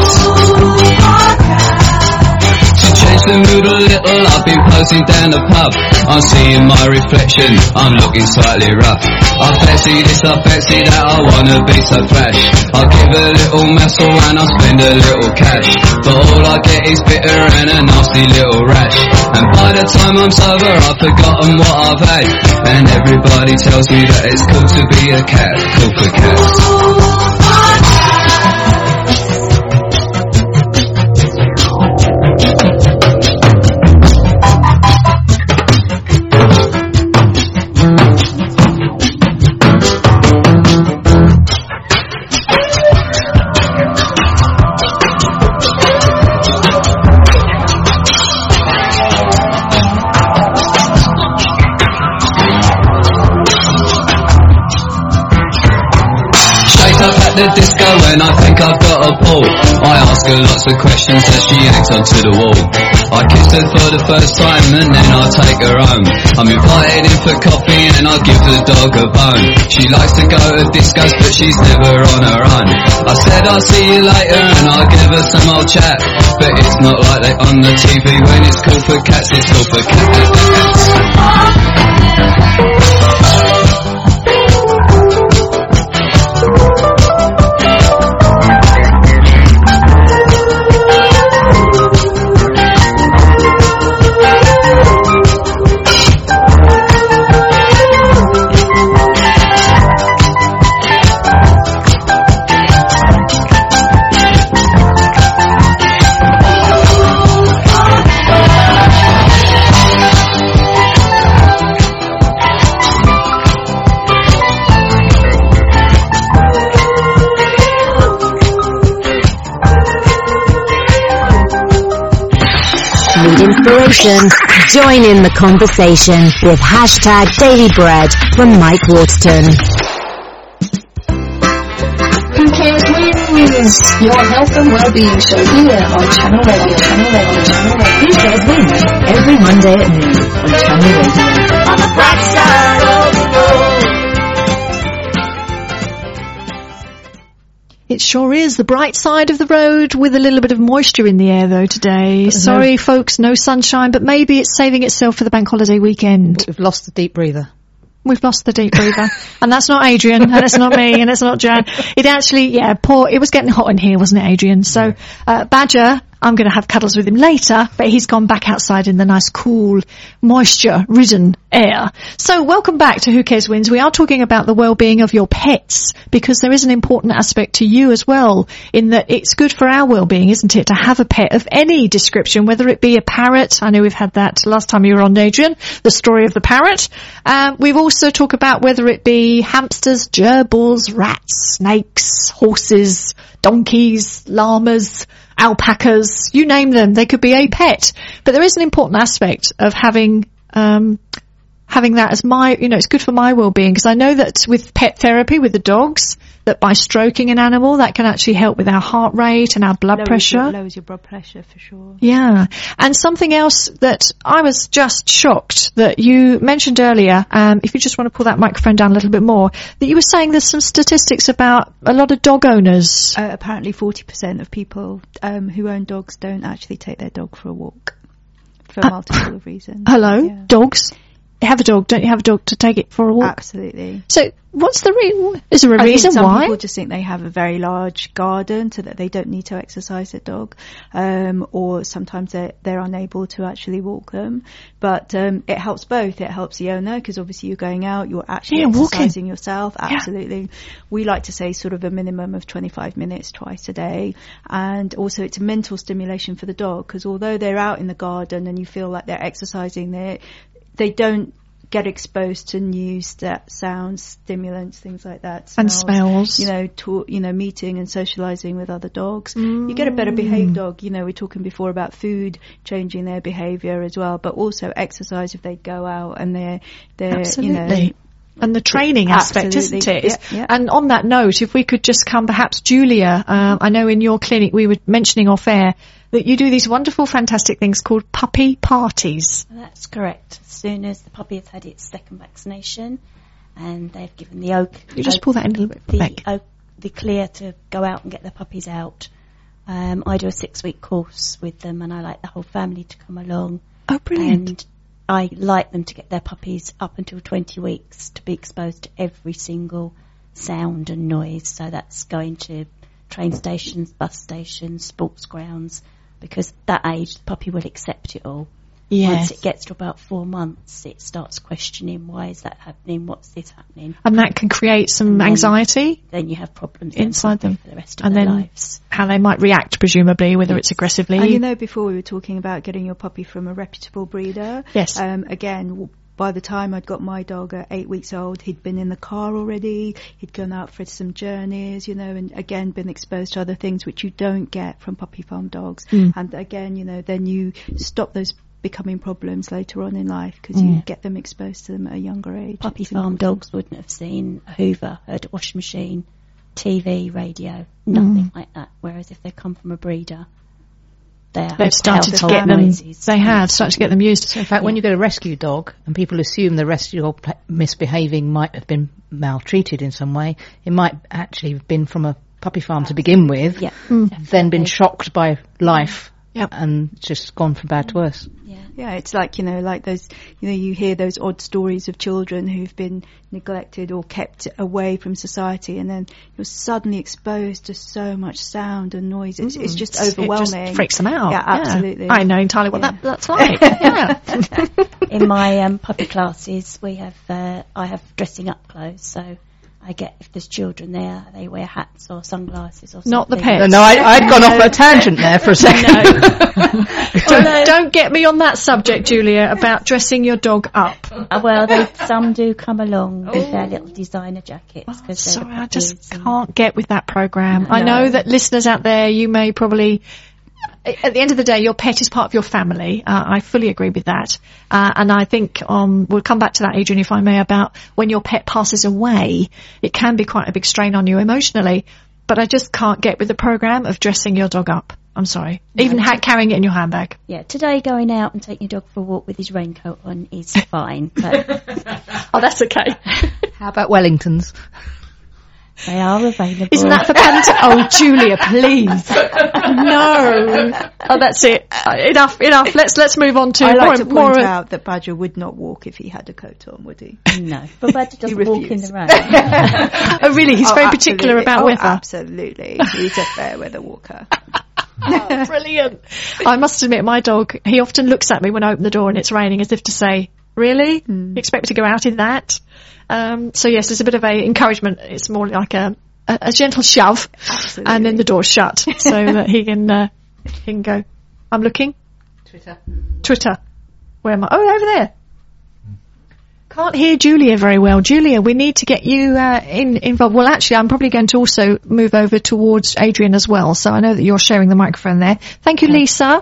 Change the mood a little, I've been posing down the pub. I'm seeing my reflection, I'm looking slightly rough. I fancy this, I fancy that, I wanna be so flash. I'll give a little muscle and I'll spend a little cash. But all I get is bitter and a nasty little rash. And by the time I'm sober I've forgotten what I've had. And everybody tells me that it's cool to be a cat, cool for cats. The disco and I think I've got a pull. I ask her lots of questions as she hangs onto the wall. I kiss her for the first time and then I take her home. I'm invited in for coffee and I give the dog a bone. She likes to go to discos but she's never on her own. I said I'll see you later and I'll give her some old chat. But it's not like they on the T V when it's cool for cats, it's cool for cats. Inspiration. Join in the conversation with hashtag Daily Bread from Mike Waterton. Who Cares Wins, your health and well-being show here on Channel Radio, Channel Radio, Channel Radio. Who Cares Wins, every Monday at noon on Channel Radio. On the bright side of the road. It sure is the bright side of the road, with a little bit of moisture in the air though today. Sorry folks, no sunshine, but maybe it's saving itself for the bank holiday weekend. We've lost the deep breather. We've lost the deep breather. And that's not Adrian, and it's not me, and it's not Jan. It actually, yeah, poor, it was getting hot in here, wasn't it, Adrian? So, uh, Badger I'm going to have cuddles with him later, but he's gone back outside in the nice, cool, moisture-ridden air. So welcome back to Who Cares Wins. We are talking about the well-being of your pets, because there is an important aspect to you as well, in that it's good for our well-being, isn't it, to have a pet of any description, whether it be a parrot. I know we've had that last time you were on, Adrian, the story of the parrot. Um, we've also talked about whether it be hamsters, gerbils, rats, snakes, horses, donkeys, llamas, alpacas, you name them, they could be a pet. But there is an important aspect of having um having that as my, you know, it's good for my well-being, because I know that with pet therapy, with the dogs, that by stroking an animal, that can actually help with our heart rate and our blood lowers pressure. Your, lowers your blood pressure for sure. Yeah. And something else that I was just shocked that you mentioned earlier, um, if you just want to pull that microphone down a little bit more, that you were saying there's some statistics about a lot of dog owners. Uh, apparently forty percent of people um, who own dogs don't actually take their dog for a walk for Uh, multiple reasons. Hello? Yeah. Dogs? You have a dog, don't you have a dog to take it for a walk? Absolutely. So what's the re- is there a I reason think some why? people just think they have a very large garden so that they don't need to exercise their dog, um, or sometimes they're, they're unable to actually walk them. But um, it helps both. It helps the owner, because obviously you're going out, you're actually Yeah, walking. exercising yourself. Absolutely. We like to say sort of a minimum of twenty-five minutes twice a day. And also it's a mental stimulation for the dog, because although they're out in the garden and you feel like they're exercising, they they don't get exposed to new st- sounds, stimulants, things like that. And smells. You know, to, you know, meeting and socialising with other dogs. Mm. You get a better behaved dog. You know, we were talking before about food changing their behaviour as well, but also exercise if they go out and they're, they're Absolutely. you know, and the training aspect, Absolutely. isn't it? Is- Yeah, yeah. And on that note, if we could just come, perhaps Julia, um, I know in your clinic we were mentioning off air that you do these wonderful, fantastic things called puppy parties. That's correct. As soon as the puppy has had its second vaccination and they've given the oak, You just oak- pull that in a little bit the, back. oak, the clear to go out and get their puppies out. Um, I do a six-week course with them, and I like the whole family to come along. Oh, brilliant. And I like them to get their puppies up until twenty weeks to be exposed to every single sound and noise. So that's going to train stations, bus stations, sports grounds, because at that age the puppy will accept it all. Yes. Once it gets to about four months, it starts questioning, why is that happening? What's this happening? And that can create some And then- anxiety Then you have problems inside them for the rest of and their then lives. how they might react, presumably, whether it's aggressively. And you know, before we were talking about getting your puppy from a reputable breeder. Yes. Um, again, w- by the time I'd got my dog at eight weeks old, he'd been in the car already. He'd gone out for some journeys, you know, and again been exposed to other things which you don't get from puppy farm dogs. Mm. And again, you know, then you stop those becoming problems later on in life, because you Mm. get them exposed to them at a younger age. Puppy It's farm important. dogs wouldn't have seen a Hoover, heard a washing machine, T V, radio, nothing like that. Whereas if they come from a breeder, they're They've started to get them, noises. they have started to get them used. So in fact, when you get a rescue dog and people assume the rescue dog p- misbehaving might have been maltreated in some way, it might actually have been from a puppy farm to begin with, Yeah. then been shocked by life Yep. and just gone from bad to worse. Yeah. Yeah, it's like, you know, like those, you know, you hear those odd stories of children who've been neglected or kept away from society, and then you're suddenly exposed to so much sound and noise. It's, it's just overwhelming. It just freaks them out. Yeah, absolutely. I know entirely what Yeah. that, that's like. Yeah. In my um, puppy classes, we have uh, I have dressing up clothes, so I get, if there's children there, they wear hats or sunglasses or something. Not the pets. No, no, I, I'd gone off a tangent there for a second. don't, don't get me on that subject, Julia, about dressing your dog up. Uh, well, they, some do come along with their little designer jackets. Cause they're Sorry, the I just puppies and- can't get with that program. I No. know that listeners out there, you may probably, at the end of the day, your pet is part of your family. Uh, I fully agree with that. Uh, and I think um, we'll come back to that, Adrian, if I may, about when your pet passes away, it can be quite a big strain on you emotionally. But I just can't get with the program of dressing your dog up. I'm sorry. Even ha- carrying it in your handbag. Yeah, today going out and taking your dog for a walk with his raincoat on is fine, but Oh, that's okay. How about Wellingtons? they are available. Isn't that for pants? Oh, Julia, please. No. Oh, that's it. Uh, enough, enough. Let's let's move on to I more, like to more point uh, out that Badger would not walk if he had a coat on, would he? No, but Badger doesn't walk in refused. the rain. Oh, really? He's Oh, very particular absolutely. about oh, weather. Absolutely. He's a fair weather walker. Oh, brilliant. I must admit, my dog, he often looks at me when I open the door and it's raining as if to say, really? Mm. You expect me to go out in that? Um, so yes, it's a bit of a encouragement. It's more like a, a, a gentle shove. Absolutely. And then the door's shut so that he can, uh, he can go, I'm looking. Twitter. Twitter. Where am I? Oh, over there. Can't hear Julia very well. Julia, we need to get you uh, in involved. Well, actually, I'm probably going to also move over towards Adrian as well. So I know that you're sharing the microphone there. Thank you, Lisa.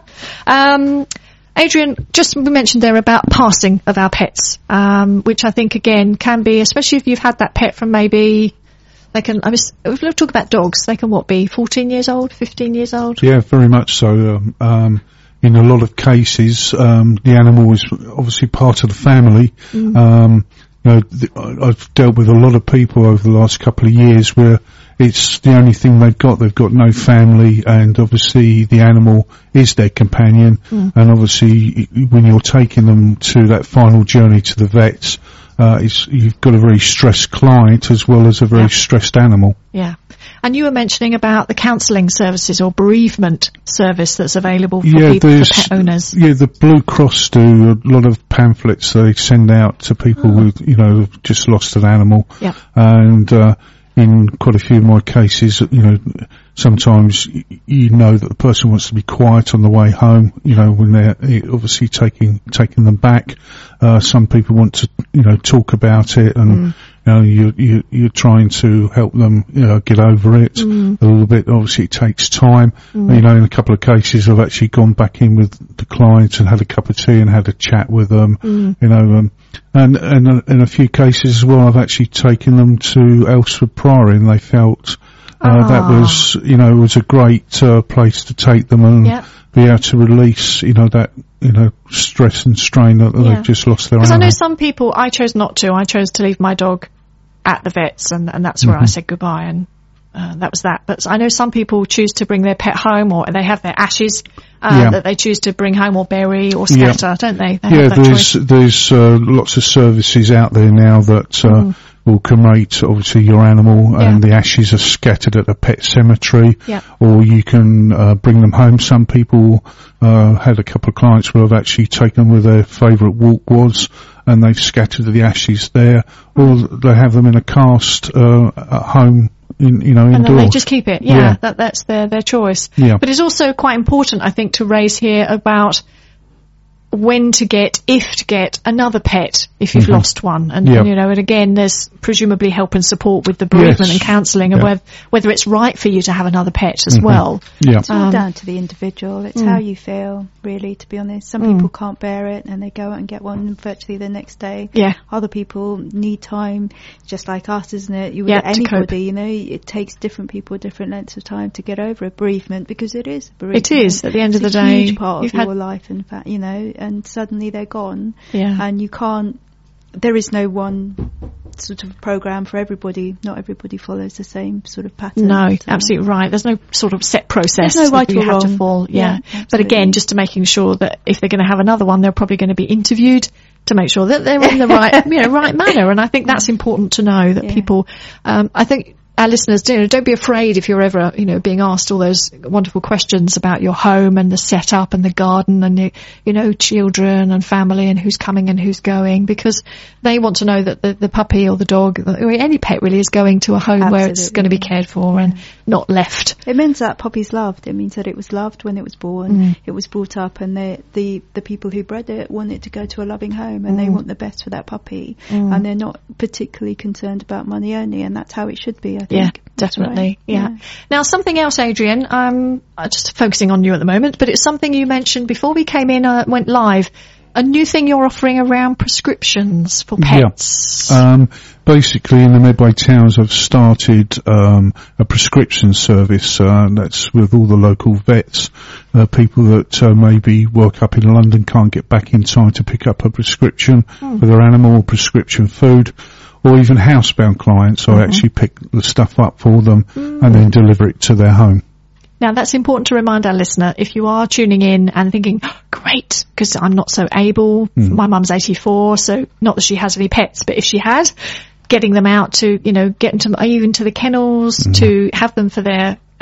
Um, Adrian, just we mentioned there about passing of our pets, um, which I think again can be, especially if you've had that pet from maybe they can. I was if we talk about dogs, they can what be fourteen years old, fifteen years old. Yeah, very much so. Um, um, In a lot of cases, um, the animal is obviously part of the family. Mm. Um, you know, th- I've dealt with a lot of people over the last couple of years where it's the only thing they've got. They've got no family, and obviously the animal is their companion. Mm. And obviously, when you're taking them to that final journey to the vets, uh, it's, you've got a very stressed client as well as a very yeah. stressed animal. Yeah. And you were mentioning about the counselling services or bereavement service that's available for yeah, people, for pet owners. Yeah, the Blue Cross do a lot of pamphlets they send out to people oh. who, you know, have just lost an animal. Yep. And, uh, in quite a few of my cases, you know, sometimes you know that the person wants to be quiet on the way home, you know, when they're obviously taking, taking them back. Uh, some people want to, you know, talk about it and, mm. you know, you, you, you're trying to help them, you know, get over it mm. a little bit. Obviously it takes time. Mm. You know, in a couple of cases I've actually gone back in with the clients and had a cup of tea and had a chat with them, mm. you know, um, and, and in a few cases as well I've actually taken them to Elsford Priory and they felt, Uh, that was, you know, it was a great uh, place to take them and yep. be able to release, you know, that, you know, stress and strain that yeah. they've just lost their animal. Because I know some people, I chose not to. I chose to leave my dog at the vets, and, and that's where mm-hmm. I said goodbye, and uh, that was that. But I know some people choose to bring their pet home, or they have their ashes uh, yeah. that they choose to bring home or bury or scatter, yeah. don't they? they yeah, there's choice. there's uh, lots of services out there now that. Uh, mm. will cremate obviously your animal yeah. and the ashes are scattered at a pet cemetery yeah. or you can uh, bring them home. Some people uh, had a couple of clients where I've actually taken them where their favourite walk was and they've scattered the ashes there or they have them in a cast uh, at home in, you know, indoors. And then they just keep it. Yeah, yeah. That, that's their, their choice. Yeah. But it's also quite important, I think, to raise here about when to get, if to get another pet if you've mm-hmm. lost one. And, yeah. and, you know, and again, there's presumably help and support with the bereavement yes. and counselling yeah. and whether, whether it's right for you to have another pet as mm-hmm. well. Yeah. It's all um, down to the individual. It's mm. how you feel, really, to be honest. Some mm. people can't bear it and they go out and get one virtually the next day. Yeah. Other people need time, just like us, isn't it? You yeah, anybody, you know, it takes different people different lengths of time to get over a bereavement because it is a bereavement. It is, at the end it's of the a day. huge part of You've your had life, in fact, you know, and suddenly they're gone. Yeah. And you can't, there is no one sort of program for everybody. Not everybody follows the same sort of pattern. No, so. absolutely right. There's no sort of set process. There's no right that you or have wrong. to fall. Yeah. yeah but again, just to making sure that if they're going to have another one, they're probably going to be interviewed to make sure that they're in the right, you know, right manner. And I think that's important to know that yeah. people, um, I think, our listeners, you know, don't be afraid if you're ever, you know, being asked all those wonderful questions about your home and the setup and the garden and, the, you know, children and family and who's coming and who's going, because they want to know that the, the puppy or the dog, or any pet really, is going to a home Absolutely. where it's going to be cared for and not left. It means that puppy's loved. It means that it was loved when it was born. Mm. It was brought up, and the the the people who bred it want it to go to a loving home, and mm. they want the best for that puppy, mm. and they're not particularly concerned about money only, and that's how it should be. I think. Yeah, definitely. Right. Yeah. yeah. Now, something else, Adrian. Um, I'm just focusing on you at the moment, but it's something you mentioned before we came in, uh, went live. A new thing you're offering around prescriptions for pets. Yeah. Um, basically, in the Medway Towns, I've started um, a prescription service. Uh, that's with all the local vets. Uh, people that uh, maybe work up in London can't get back in time to pick up a prescription mm. for their animal or prescription food. Or even housebound clients, I mm-hmm. actually pick the stuff up for them mm. and then deliver it to their home. Now, that's important to remind our listener, if you are tuning in and thinking, oh, great, because I'm not so able, mm. my mum's eighty-four, so not that she has any pets, but if she had, getting them out to, you know, get into, even to the kennels, mm. to have them for their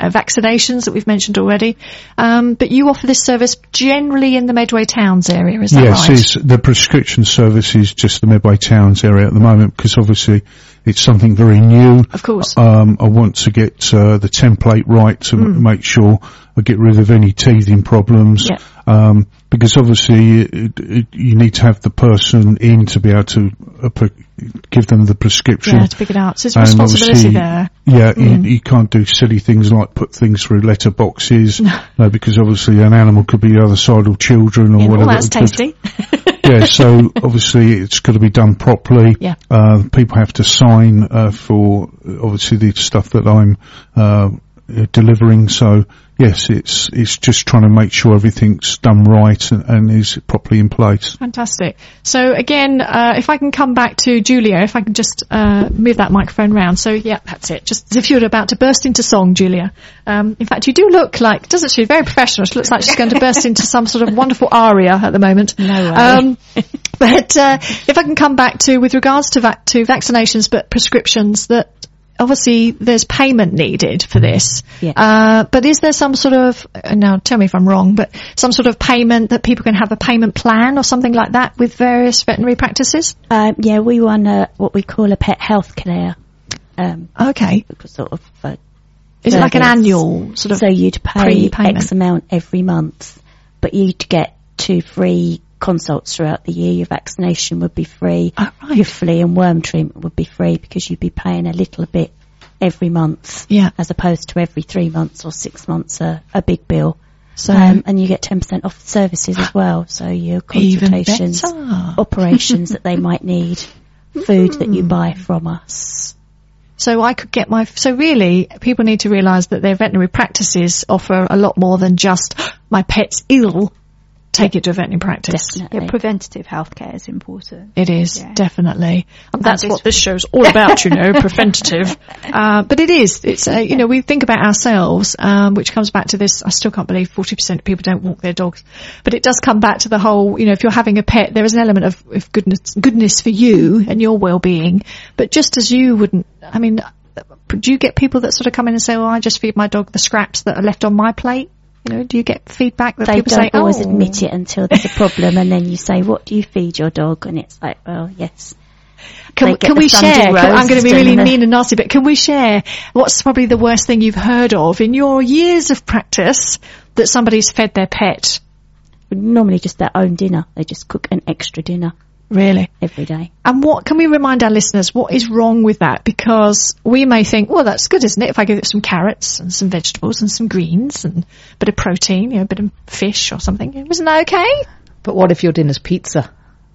uh, vaccinations that we've mentioned already. Um, but you offer this service generally in the Medway Towns area, is that yes, right? Yes, the prescription service is just the Medway Towns area at the moment, because obviously it's something very new. Of course. Um, I want to get uh, the template right to Mm. m- make sure I get rid of any teething problems. Yeah. Um, because obviously it, it, you need to have the person in to be able to uh, pre- give them the prescription. Yeah, to pick it out. So there's a And responsibility obviously, there. Yeah, Mm. you, you can't do silly things like put things through letter boxes, no, because obviously an animal could be the other side, or children, or Yeah, whatever. well, that's it could- tasty. yeah, so obviously it's got to be done properly. Yeah. Uh, people have to sign uh, for uh, obviously the stuff that I'm uh, uh, delivering. So yes, it's it's just trying to make sure everything's done right and, and is properly in place. Fantastic. So again, uh, if I can come back to Julia, if I can just uh, move that microphone round. So yeah, that's it. Just as if you were about to burst into song, Julia. Um, in fact, you do look like, doesn't she? Very professional. She looks like she's going to burst into some sort of wonderful aria at the moment. No way. Um, but uh, if I can come back to, with regards to vac- to vaccinations, but prescriptions, that obviously there's payment needed for this. Yeah. Uh, but is there some sort of, uh, now tell me if I'm wrong, but some sort of payment that people can have a payment plan or something like that with various veterinary practices? Um, yeah, we run a, what we call a pet health care. Um, Okay. sort of. Uh, Is it like an service. annual sort of? So you'd pay prepayment? X amount every month, but you'd get two free consults throughout the year. Your vaccination would be free. Oh, right. Your flea and worm treatment would be free, because you'd be paying a little bit every month, Yeah. as opposed to every three months or six months a, a big bill. So Um, and you get ten percent off the services as well. So your even consultations, better. operations that they might need, food that you buy from us. So I could get my, so really people need to realise that their veterinary practices offer a lot more than just my pet's ill, take it to a veterinary practice. Definitely. Yeah, preventative healthcare is important. It is, Yeah. definitely. And that's this- what this show's all about, you know, preventative. Uh, but it is, it's, uh, you know, we think about ourselves, um, which comes back to this, I still can't believe forty percent of people don't walk their dogs. But it does come back to the whole, you know, if you're having a pet, there is an element of, of goodness, goodness for you and your well-being. But just as you wouldn't, I mean, do you get people that sort of come in and say, well, I just feed my dog the scraps that are left on my plate? You know, do you get feedback that They people don't say, always oh, admit it until there's a problem, and then you say, what do you feed your dog? And it's like, well, yes. Can, They we- get can the we Sunday share? Can- I'm roast going to be really and the- mean and nasty, but can we share what's probably the worst thing you've heard of in your years of practice that somebody's fed their pet? Normally just their own dinner. They just cook an extra dinner Really? every day. And what can we remind our listeners, what is wrong with that? Because we may think, well, that's good, isn't it? If I give it some carrots and some vegetables and some greens and a bit of protein, you know, a bit of fish or something. Isn't that okay? But what if your dinner's pizza?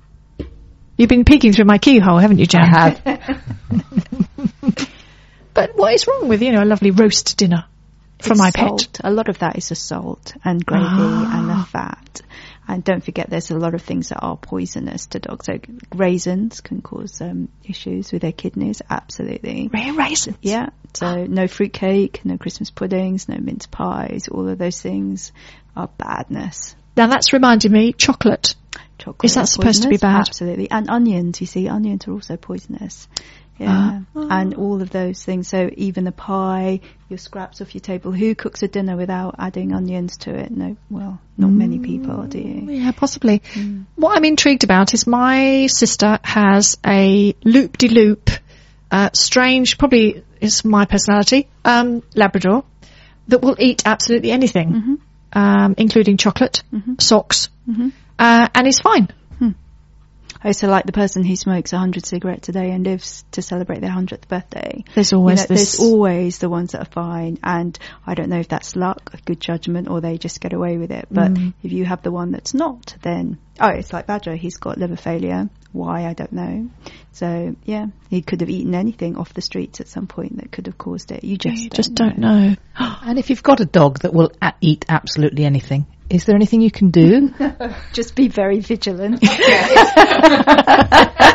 You've been peeking through my keyhole, haven't you, Jan? I have. But what is wrong with, you know, a lovely roast dinner for It's my salt. pet? A lot of that is the salt and gravy and Ah. the fat. And don't forget, there's a lot of things that are poisonous to dogs. So raisins can cause um, issues with their kidneys. Absolutely. Rare raisins. Yeah. So no fruitcake, no Christmas puddings, no mince pies. All of those things are badness. Now that's reminded me, chocolate. Chocolate Is that supposed to be poisonous? bad? Absolutely. And onions. You see, onions are also poisonous. Yeah. Ah. And all of those things. So even the pie, your scraps off your table. Who cooks a dinner without adding onions to it? No, well, not many people, do you? Yeah, possibly. What I'm intrigued about is my sister has a loop-de-loop, uh, strange, probably is my personality, um, Labrador, that will eat absolutely anything, um, including chocolate, socks, uh, and is fine. Oh, so like the person who smokes one hundred cigarettes a day and lives to celebrate their hundredth birthday. There's always You know, this- There's always the ones that are fine, and I don't know if that's luck, a good judgment, or they just get away with it. But Mm. if you have the one that's not, then oh, it's like Badger. He's got liver failure. Why, I don't know. So yeah, he could have eaten anything off the streets at some point that could have caused it. You just You don't just don't know. And if you've got a dog that will a- eat absolutely anything, is there anything you can do? Just be very vigilant.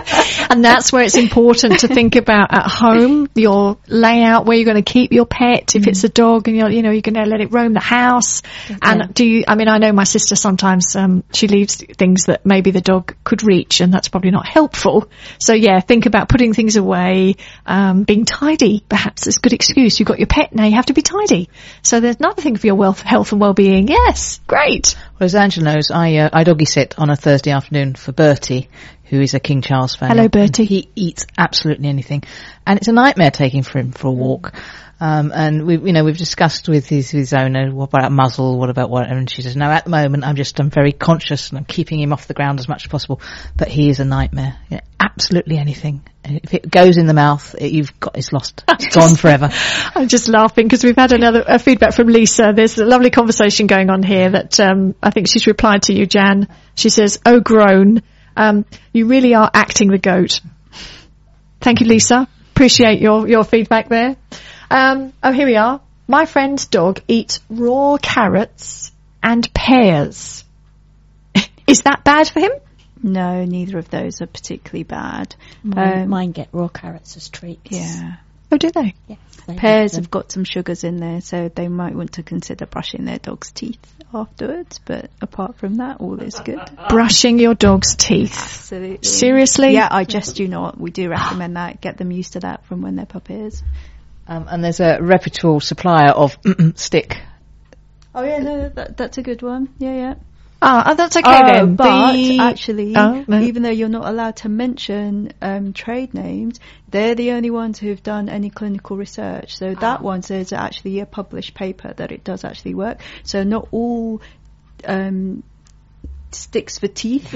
And that's where it's important to think about at home, your layout, where you're going to keep your pet. If it's a dog and you're, you know, you're going to let it roam the house. Yeah. And do you, I mean, I know my sister sometimes, um, she leaves things that maybe the dog could reach, and that's probably not helpful. So yeah, think about putting things away, um, being tidy. Perhaps it's a good excuse. You've got your pet, now you have to be tidy. So there's another thing for your wealth, health and well-being. Yes, great. Well, as Angela knows, I, uh, I doggy sit on a Thursday afternoon for Bertie, who is a King Charles fan. Hello, Bertie. He eats absolutely anything, and it's a nightmare taking for him for a walk. Um, and we, you know, we've discussed with his, his owner, what about muzzle, what about what, and she says, no, at the moment, I'm just, I'm very conscious and I'm keeping him off the ground as much as possible, but he is a nightmare. Yeah, absolutely anything. And if it goes in the mouth, it, you've got, it's lost. It's gone forever. I'm just laughing because we've had another uh, feedback from Lisa. There's a lovely conversation going on here that, um, I think she's replied to you, Jan. She says, oh, grown. Um, you really are acting the goat. Thank you, Lisa. Appreciate your, your feedback there. Um, oh, here we are. My friend's dog eats raw carrots and pears. Is that bad for him? No, neither of those are particularly bad. Mine, Um, mine get raw carrots as treats. Yeah. Oh, do they? Yes, they Pears love them. have got some sugars in there, so they might want to consider brushing their dog's teeth afterwards. But apart from that, all is good. Brushing your dog's teeth. Absolutely. Seriously? Yeah, I just do not. We do recommend that. Get them used to that from when they're puppies. Um, and there's a reputable supplier of stick. Oh yeah, no, that, that's a good one. Yeah, yeah. Ah, oh, that's okay Oh, then. but The- actually, Oh, no. even though you're not allowed to mention um, trade names, they're the only ones who've done any clinical research. So that one says actually a published paper that it does actually work. So not all um, sticks for teeth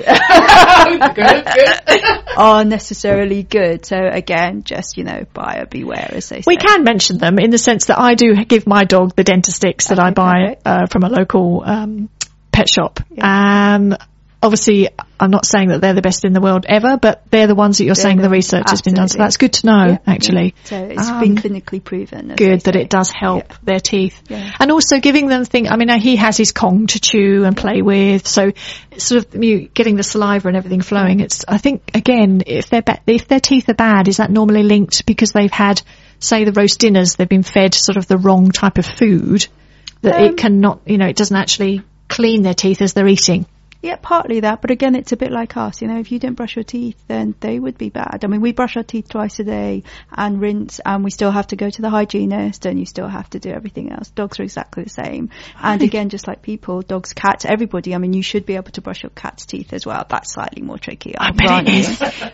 are necessarily good. So again, just, you know, buyer beware, as they say. We can mention them in the sense that I do give my dog the Dentasticks that Okay, I buy perfect. uh, from a local um, pet shop. Um, obviously, I'm not saying that they're the best in the world ever, but they're the ones that you're They're saying the the- research has been done. So absolutely. that's good to know, Yeah, actually. yeah. So it's Um, been clinically proven. as Good they that say. it does help Yeah. their teeth. Yeah. And also giving them things, I mean, uh, he has his Kong to chew and play with, so it's sort of you getting the saliva and everything flowing. It's, I think, again, if their ba- if their teeth are bad, is that normally linked because they've had, say, the roast dinners, they've been fed sort of the wrong type of food, that Um, it cannot, you know, it doesn't actually clean their teeth as they're eating. Yeah, partly that, but again, it's a bit like us. You know, if you didn't brush your teeth, then they would be bad. I mean, we brush our teeth twice a day and rinse, and we still have to go to the hygienist, and you still have to do everything else. Dogs are exactly the same. And again, just like people, dogs, cats, everybody. I mean, you should be able to brush your cat's teeth as well. That's slightly more tricky. I I'll bet grant it you.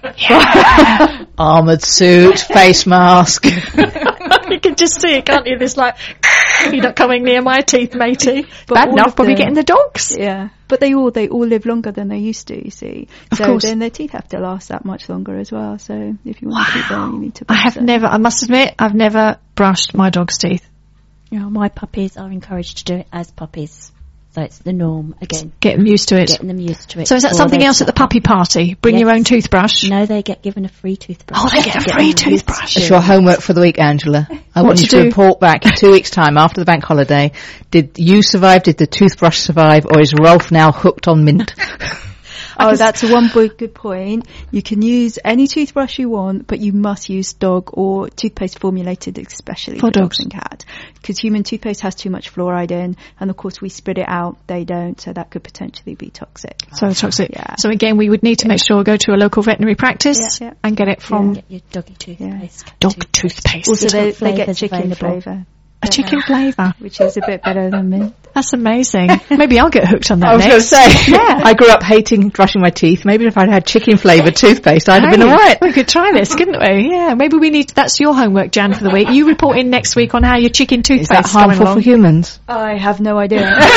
is. Armoured suit, face mask. You can just see it, can't you? This like, you're not coming near my teeth, matey. But Bad all enough, of probably the- getting the dogs. Yeah, but they all they all live longer than they used to. You see, Of so course. then their teeth have to last that much longer as well. So if you want to keep them, you need to. I brush have them. never, I must admit, I've never brushed my dog's teeth. You know, my puppies are encouraged to do it as puppies. So it's the norm again. Get them used to it. Getting them used to it. So is that before something they else at the start. puppy party? Bring your Yes. own toothbrush? No, they get given a free toothbrush. Oh, they get a To free them used toothbrush. to It's it. your homework for the week, Angela. I What want to you to do? report back in two weeks' time after the bank holiday. Did you survive? Did the toothbrush survive? Or is Rolf now hooked on mint? Oh, that's a one good good point. You can use any toothbrush you want, but you must use dog or toothpaste formulated especially For for, dogs. dogs and cats. Because human toothpaste has too much fluoride in, and of course we spit it out, they don't, so that could potentially be toxic. So toxic. Yeah. So again, we would need to make sure go to a local veterinary practice Yeah, yeah. and get it from Get your doggy toothpaste. cat dog toothpaste. Also, they, Different they get flavours chicken available. flavour, A chicken flavour. which is a bit better than mint. That's amazing. Maybe I'll get hooked on that I was going to next. say, I grew up hating brushing my teeth. Maybe if I'd had chicken flavoured toothpaste, I'd have been Hey, alright. We could try this, couldn't we? Yeah, maybe we need, that's your homework, Jan, for the week. You report in next week on how your chicken Is toothpaste that is going harmful along. for humans? I have no idea.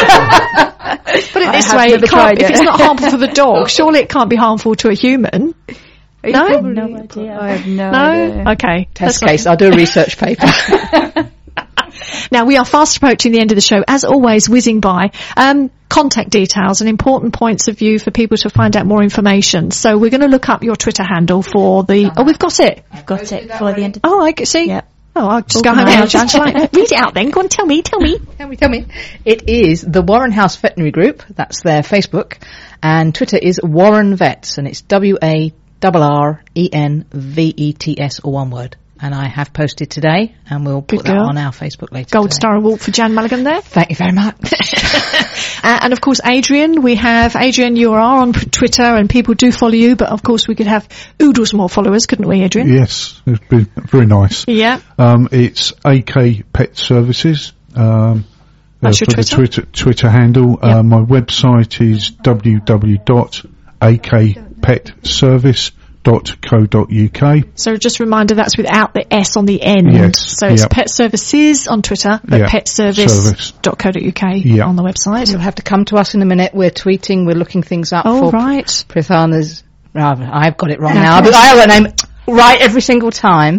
Put it I this have way, never it can't, tried if it. it's not harmful for the dog, surely it can't be harmful to a human. No? Probably- No idea. I have no, No? idea. Okay. Test That's not- case. I'll do a research paper. Now, we are fast approaching the end of the show, as always, whizzing by. Um, contact details and important points of view for people to find out more information. So we're going to look up your Twitter handle for the... Oh, we've got it. I've got it for the end of Oh, I can see. Yep. Oh, I'll just go home now, Jan. Shall I? Read it out then. Go on, tell me, tell me. Tell me, tell me. It is the Warren House Veterinary Group. That's their Facebook. And Twitter is Warren Vets, and it's W A double R E N V E T S, all one word. And I have posted today, and we'll put Good that girl. on our Facebook later Gold today. Star Award for Jan Mulligan there. Thank you very much. Uh, and of course, Adrian, we have Adrian, you are on p- Twitter and people do follow you, but of course we could have oodles more followers, couldn't we, Adrian? Yes, it's been very nice. Yeah. Um, it's A K Pet Services. Um, That's your for Twitter? the Twitter, Twitter handle. Uh, my website is w w w dot a k pet service dot co dot u k. So just a reminder, that's without the S on the end. Yes, So it's yep. Pet Services on Twitter, but Yep, pet service service. dot co dot u k Yep. on the website. You'll have to come to us in a minute. We're tweeting, we're looking things up Oh, for right. Prithana's. Oh, I've got it wrong No, now, please. but I have her name right every single time.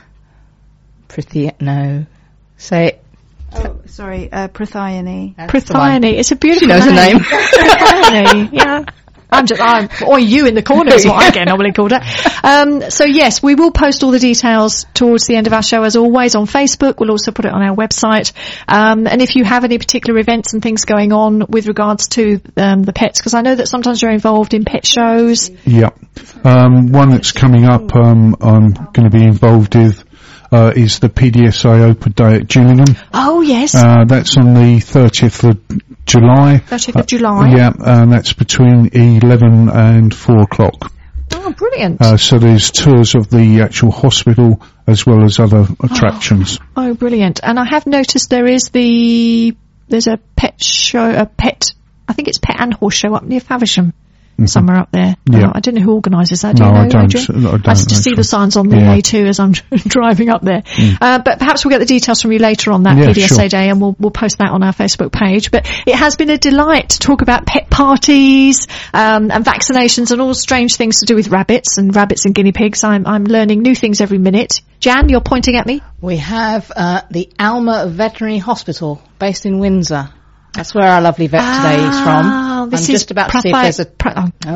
Prithia, no. Say it. Oh, sorry, uh, Prithione. That's the one. Prithione, it's a beautiful She knows her name. Prithione, yeah. I'm just, I'm, or you in the corner is what I get normally called it. Um, so yes, we will post all the details towards the end of our show as always on Facebook. We'll also put it on our website. Um, and if you have any particular events and things going on with regards to, um, the pets, because I know that sometimes you're involved in pet shows. Yeah. Um, one that's coming up, um, I'm going to be involved with, uh, is the P D S A Open Day at Gillingham. Oh yes. Uh, that's on the thirtieth of July. thirtieth of July. Uh, yeah, and that's between eleven and four o'clock. Oh, brilliant. Uh, so there's tours of the actual hospital as well as other attractions. Oh, brilliant. And I have noticed there is the, there's a pet show, a pet, I think it's Pet and Horse Show up near Faversham. Somewhere up there. Yeah. Uh, I don't know who organises that. Do No, you know, I don't. Adrian? I don't I just see actually. the signs on the Yeah. A two as I'm driving up there. Mm. Uh, but perhaps we'll get the details from you later on that Yeah, P D S A sure. day, and we'll we'll post that on our Facebook page. But it has been a delight to talk about pet parties um, and vaccinations and all strange things to do with rabbits and rabbits and guinea pigs. I'm I'm learning new things every minute. Jan, you're pointing at me. We have uh, the Alma Veterinary Hospital, based in Windsor. That's where our lovely vet today is from. Ah, this I'm is just about to see if Prathi- there's a... Pra- oh,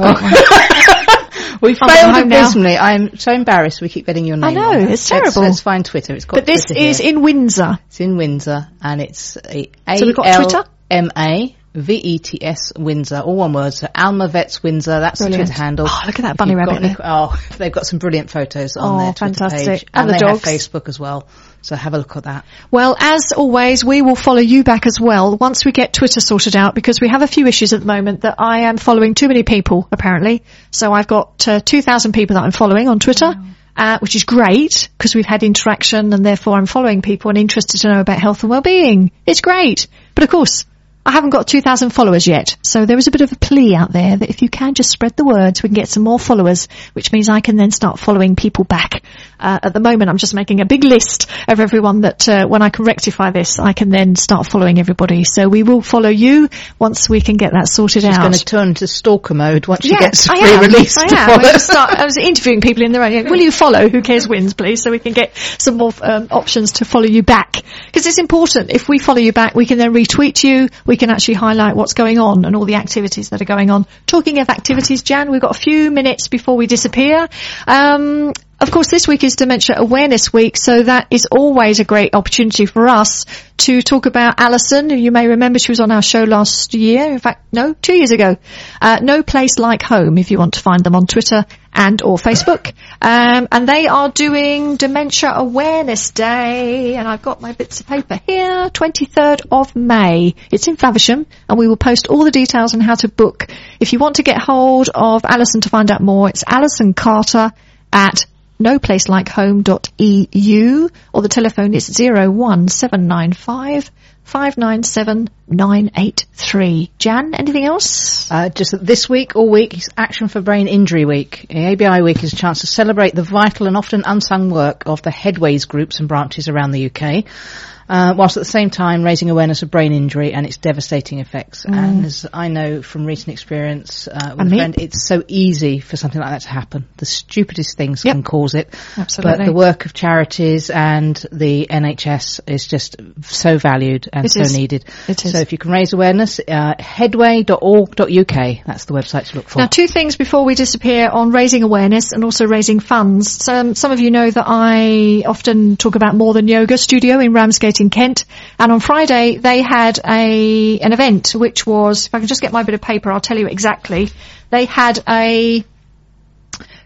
Oh. We I'm failed home now. abysmally. I'm so embarrassed we keep getting your I name know, wrong. it's Let's- terrible. Let's find Twitter. It's got But this Twitter is here. in Windsor. It's in Windsor, and it's a So we've got Twitter? A L M A V E T S Windsor, all one word. So Alma Vets Windsor, that's Brilliant. the Twitter handle. Oh, look at that If bunny you've got rabbit any- there. Oh, they've got some brilliant photos on Oh, their Twitter fantastic. page. And And, the they dogs. have Facebook as well. So have a look at that. Well, as always, we will follow you back as well once we get Twitter sorted out, because we have a few issues at the moment that I am following too many people, apparently. So I've got uh, two thousand people that I'm following on Twitter, uh, which is great because we've had interaction and therefore I'm following people and interested to know about health and well-being. It's great. But of course, I haven't got two thousand followers yet, so there is a bit of a plea out there that if you can just spread the word so we can get some more followers, which means I can then start following people back. Uh, at the moment, I'm just making a big list of everyone that, uh, when I can rectify this, I can then start following everybody. So we will follow you once we can get that sorted She's out. going to turn to stalker mode once she Yes, gets I free am. release. I to am. follow. I, just start, I was interviewing people in the radio. Will you follow Who Cares Wins, please, so we can get some more um, options to follow you back. Because it's important. If we follow you back, we can then retweet you. We can actually highlight what's going on and all the activities that are going on. Talking of activities, Jan, we've got a few minutes before we disappear. Um, Of course, this week is Dementia Awareness Week, so that is always a great opportunity for us to talk about Alison, who you may remember she was on our show last year. In fact, no, two years ago. Uh, No Place Like Home, if you want to find them on Twitter and or Facebook. Um, and they are doing Dementia Awareness Day, and I've got my bits of paper here, twenty-third of May. It's in Faversham, and we will post all the details on how to book. If you want to get hold of Alison to find out more, it's Alison Carter at no place like home dot e u, or the telephone is zero one seven nine five five nine seven nine eight three. Jan, anything else? Uh, just that this week, all week, is Action for Brain Injury Week. The A B I Week is a chance to celebrate the vital and often unsung work of the Headways groups and branches around the U K, uh, whilst at the same time raising awareness of brain injury and its devastating effects. Mm. And as I know from recent experience uh, with And a me. friend, it's so easy for something like that to happen. The stupidest things Yep. can cause it. Absolutely. But the work of charities and the N H S is just so valued and It so is. needed. It is. So if you can raise awareness, uh, headway dot org dot U K, that's the website to look for. Now, two things before we disappear on raising awareness and also raising funds. Some, some of you know that I often talk about More Than Yoga Studio in Ramsgate in Kent. And on Friday, they had a an event which was, if I can just get my bit of paper, I'll tell you exactly. They had a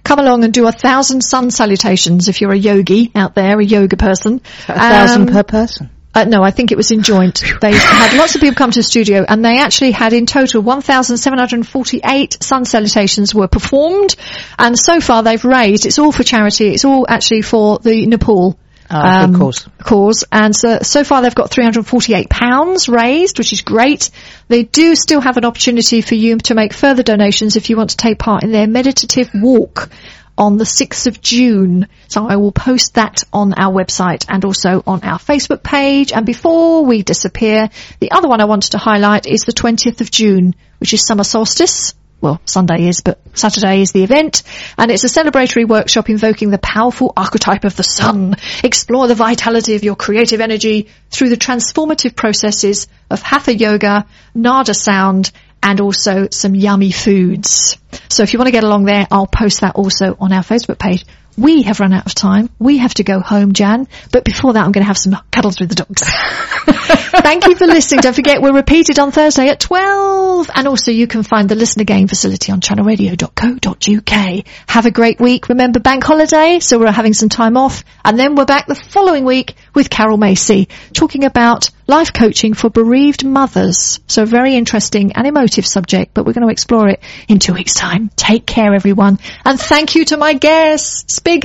come along and do a thousand sun salutations if you're a yogi out there, a yoga person. A thousand Um, per person. Uh, no, I think it was in joint. They had lots of people come to the studio, and they actually had in total one thousand seven hundred forty-eight sun salutations were performed, and so far they've raised, it's all for charity, it's all actually for the Nepal Oh, good cause. cause, and so, so far they've got three hundred forty-eight pounds raised, which is great. They do still have an opportunity for you to make further donations if you want to take part in their meditative walk on the sixth of June. So I will post that on our website and also on our Facebook page. And before we disappear, the other one I wanted to highlight is the twentieth of June, which is summer solstice. Well, Sunday is, but Saturday is the event. And it's a celebratory workshop invoking the powerful archetype of the sun. Explore the vitality of your creative energy through the transformative processes of Hatha Yoga, Nada sound, and also some yummy foods. So if you want to get along there, I'll post that also on our Facebook page. We have run out of time. We have to go home, Jan. But before that, I'm going to have some cuddles with the dogs. Thank you for listening. Don't forget, we're repeated on Thursday at twelve. And also you can find the Listen Again facility on channel radio dot co dot uk. Have a great week. Remember, bank holiday, so we're having some time off. And then we're back the following week with Carol Macy, talking about life coaching for bereaved mothers. So a very interesting and emotive subject, but we're going to explore it in two weeks' time. Take care, everyone. And thank you to my guests. Big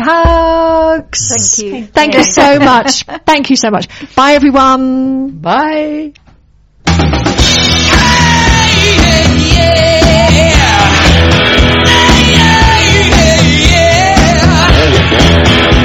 hugs. Thank you. Thank you so much. Thank you so much. Bye, everyone. Bye.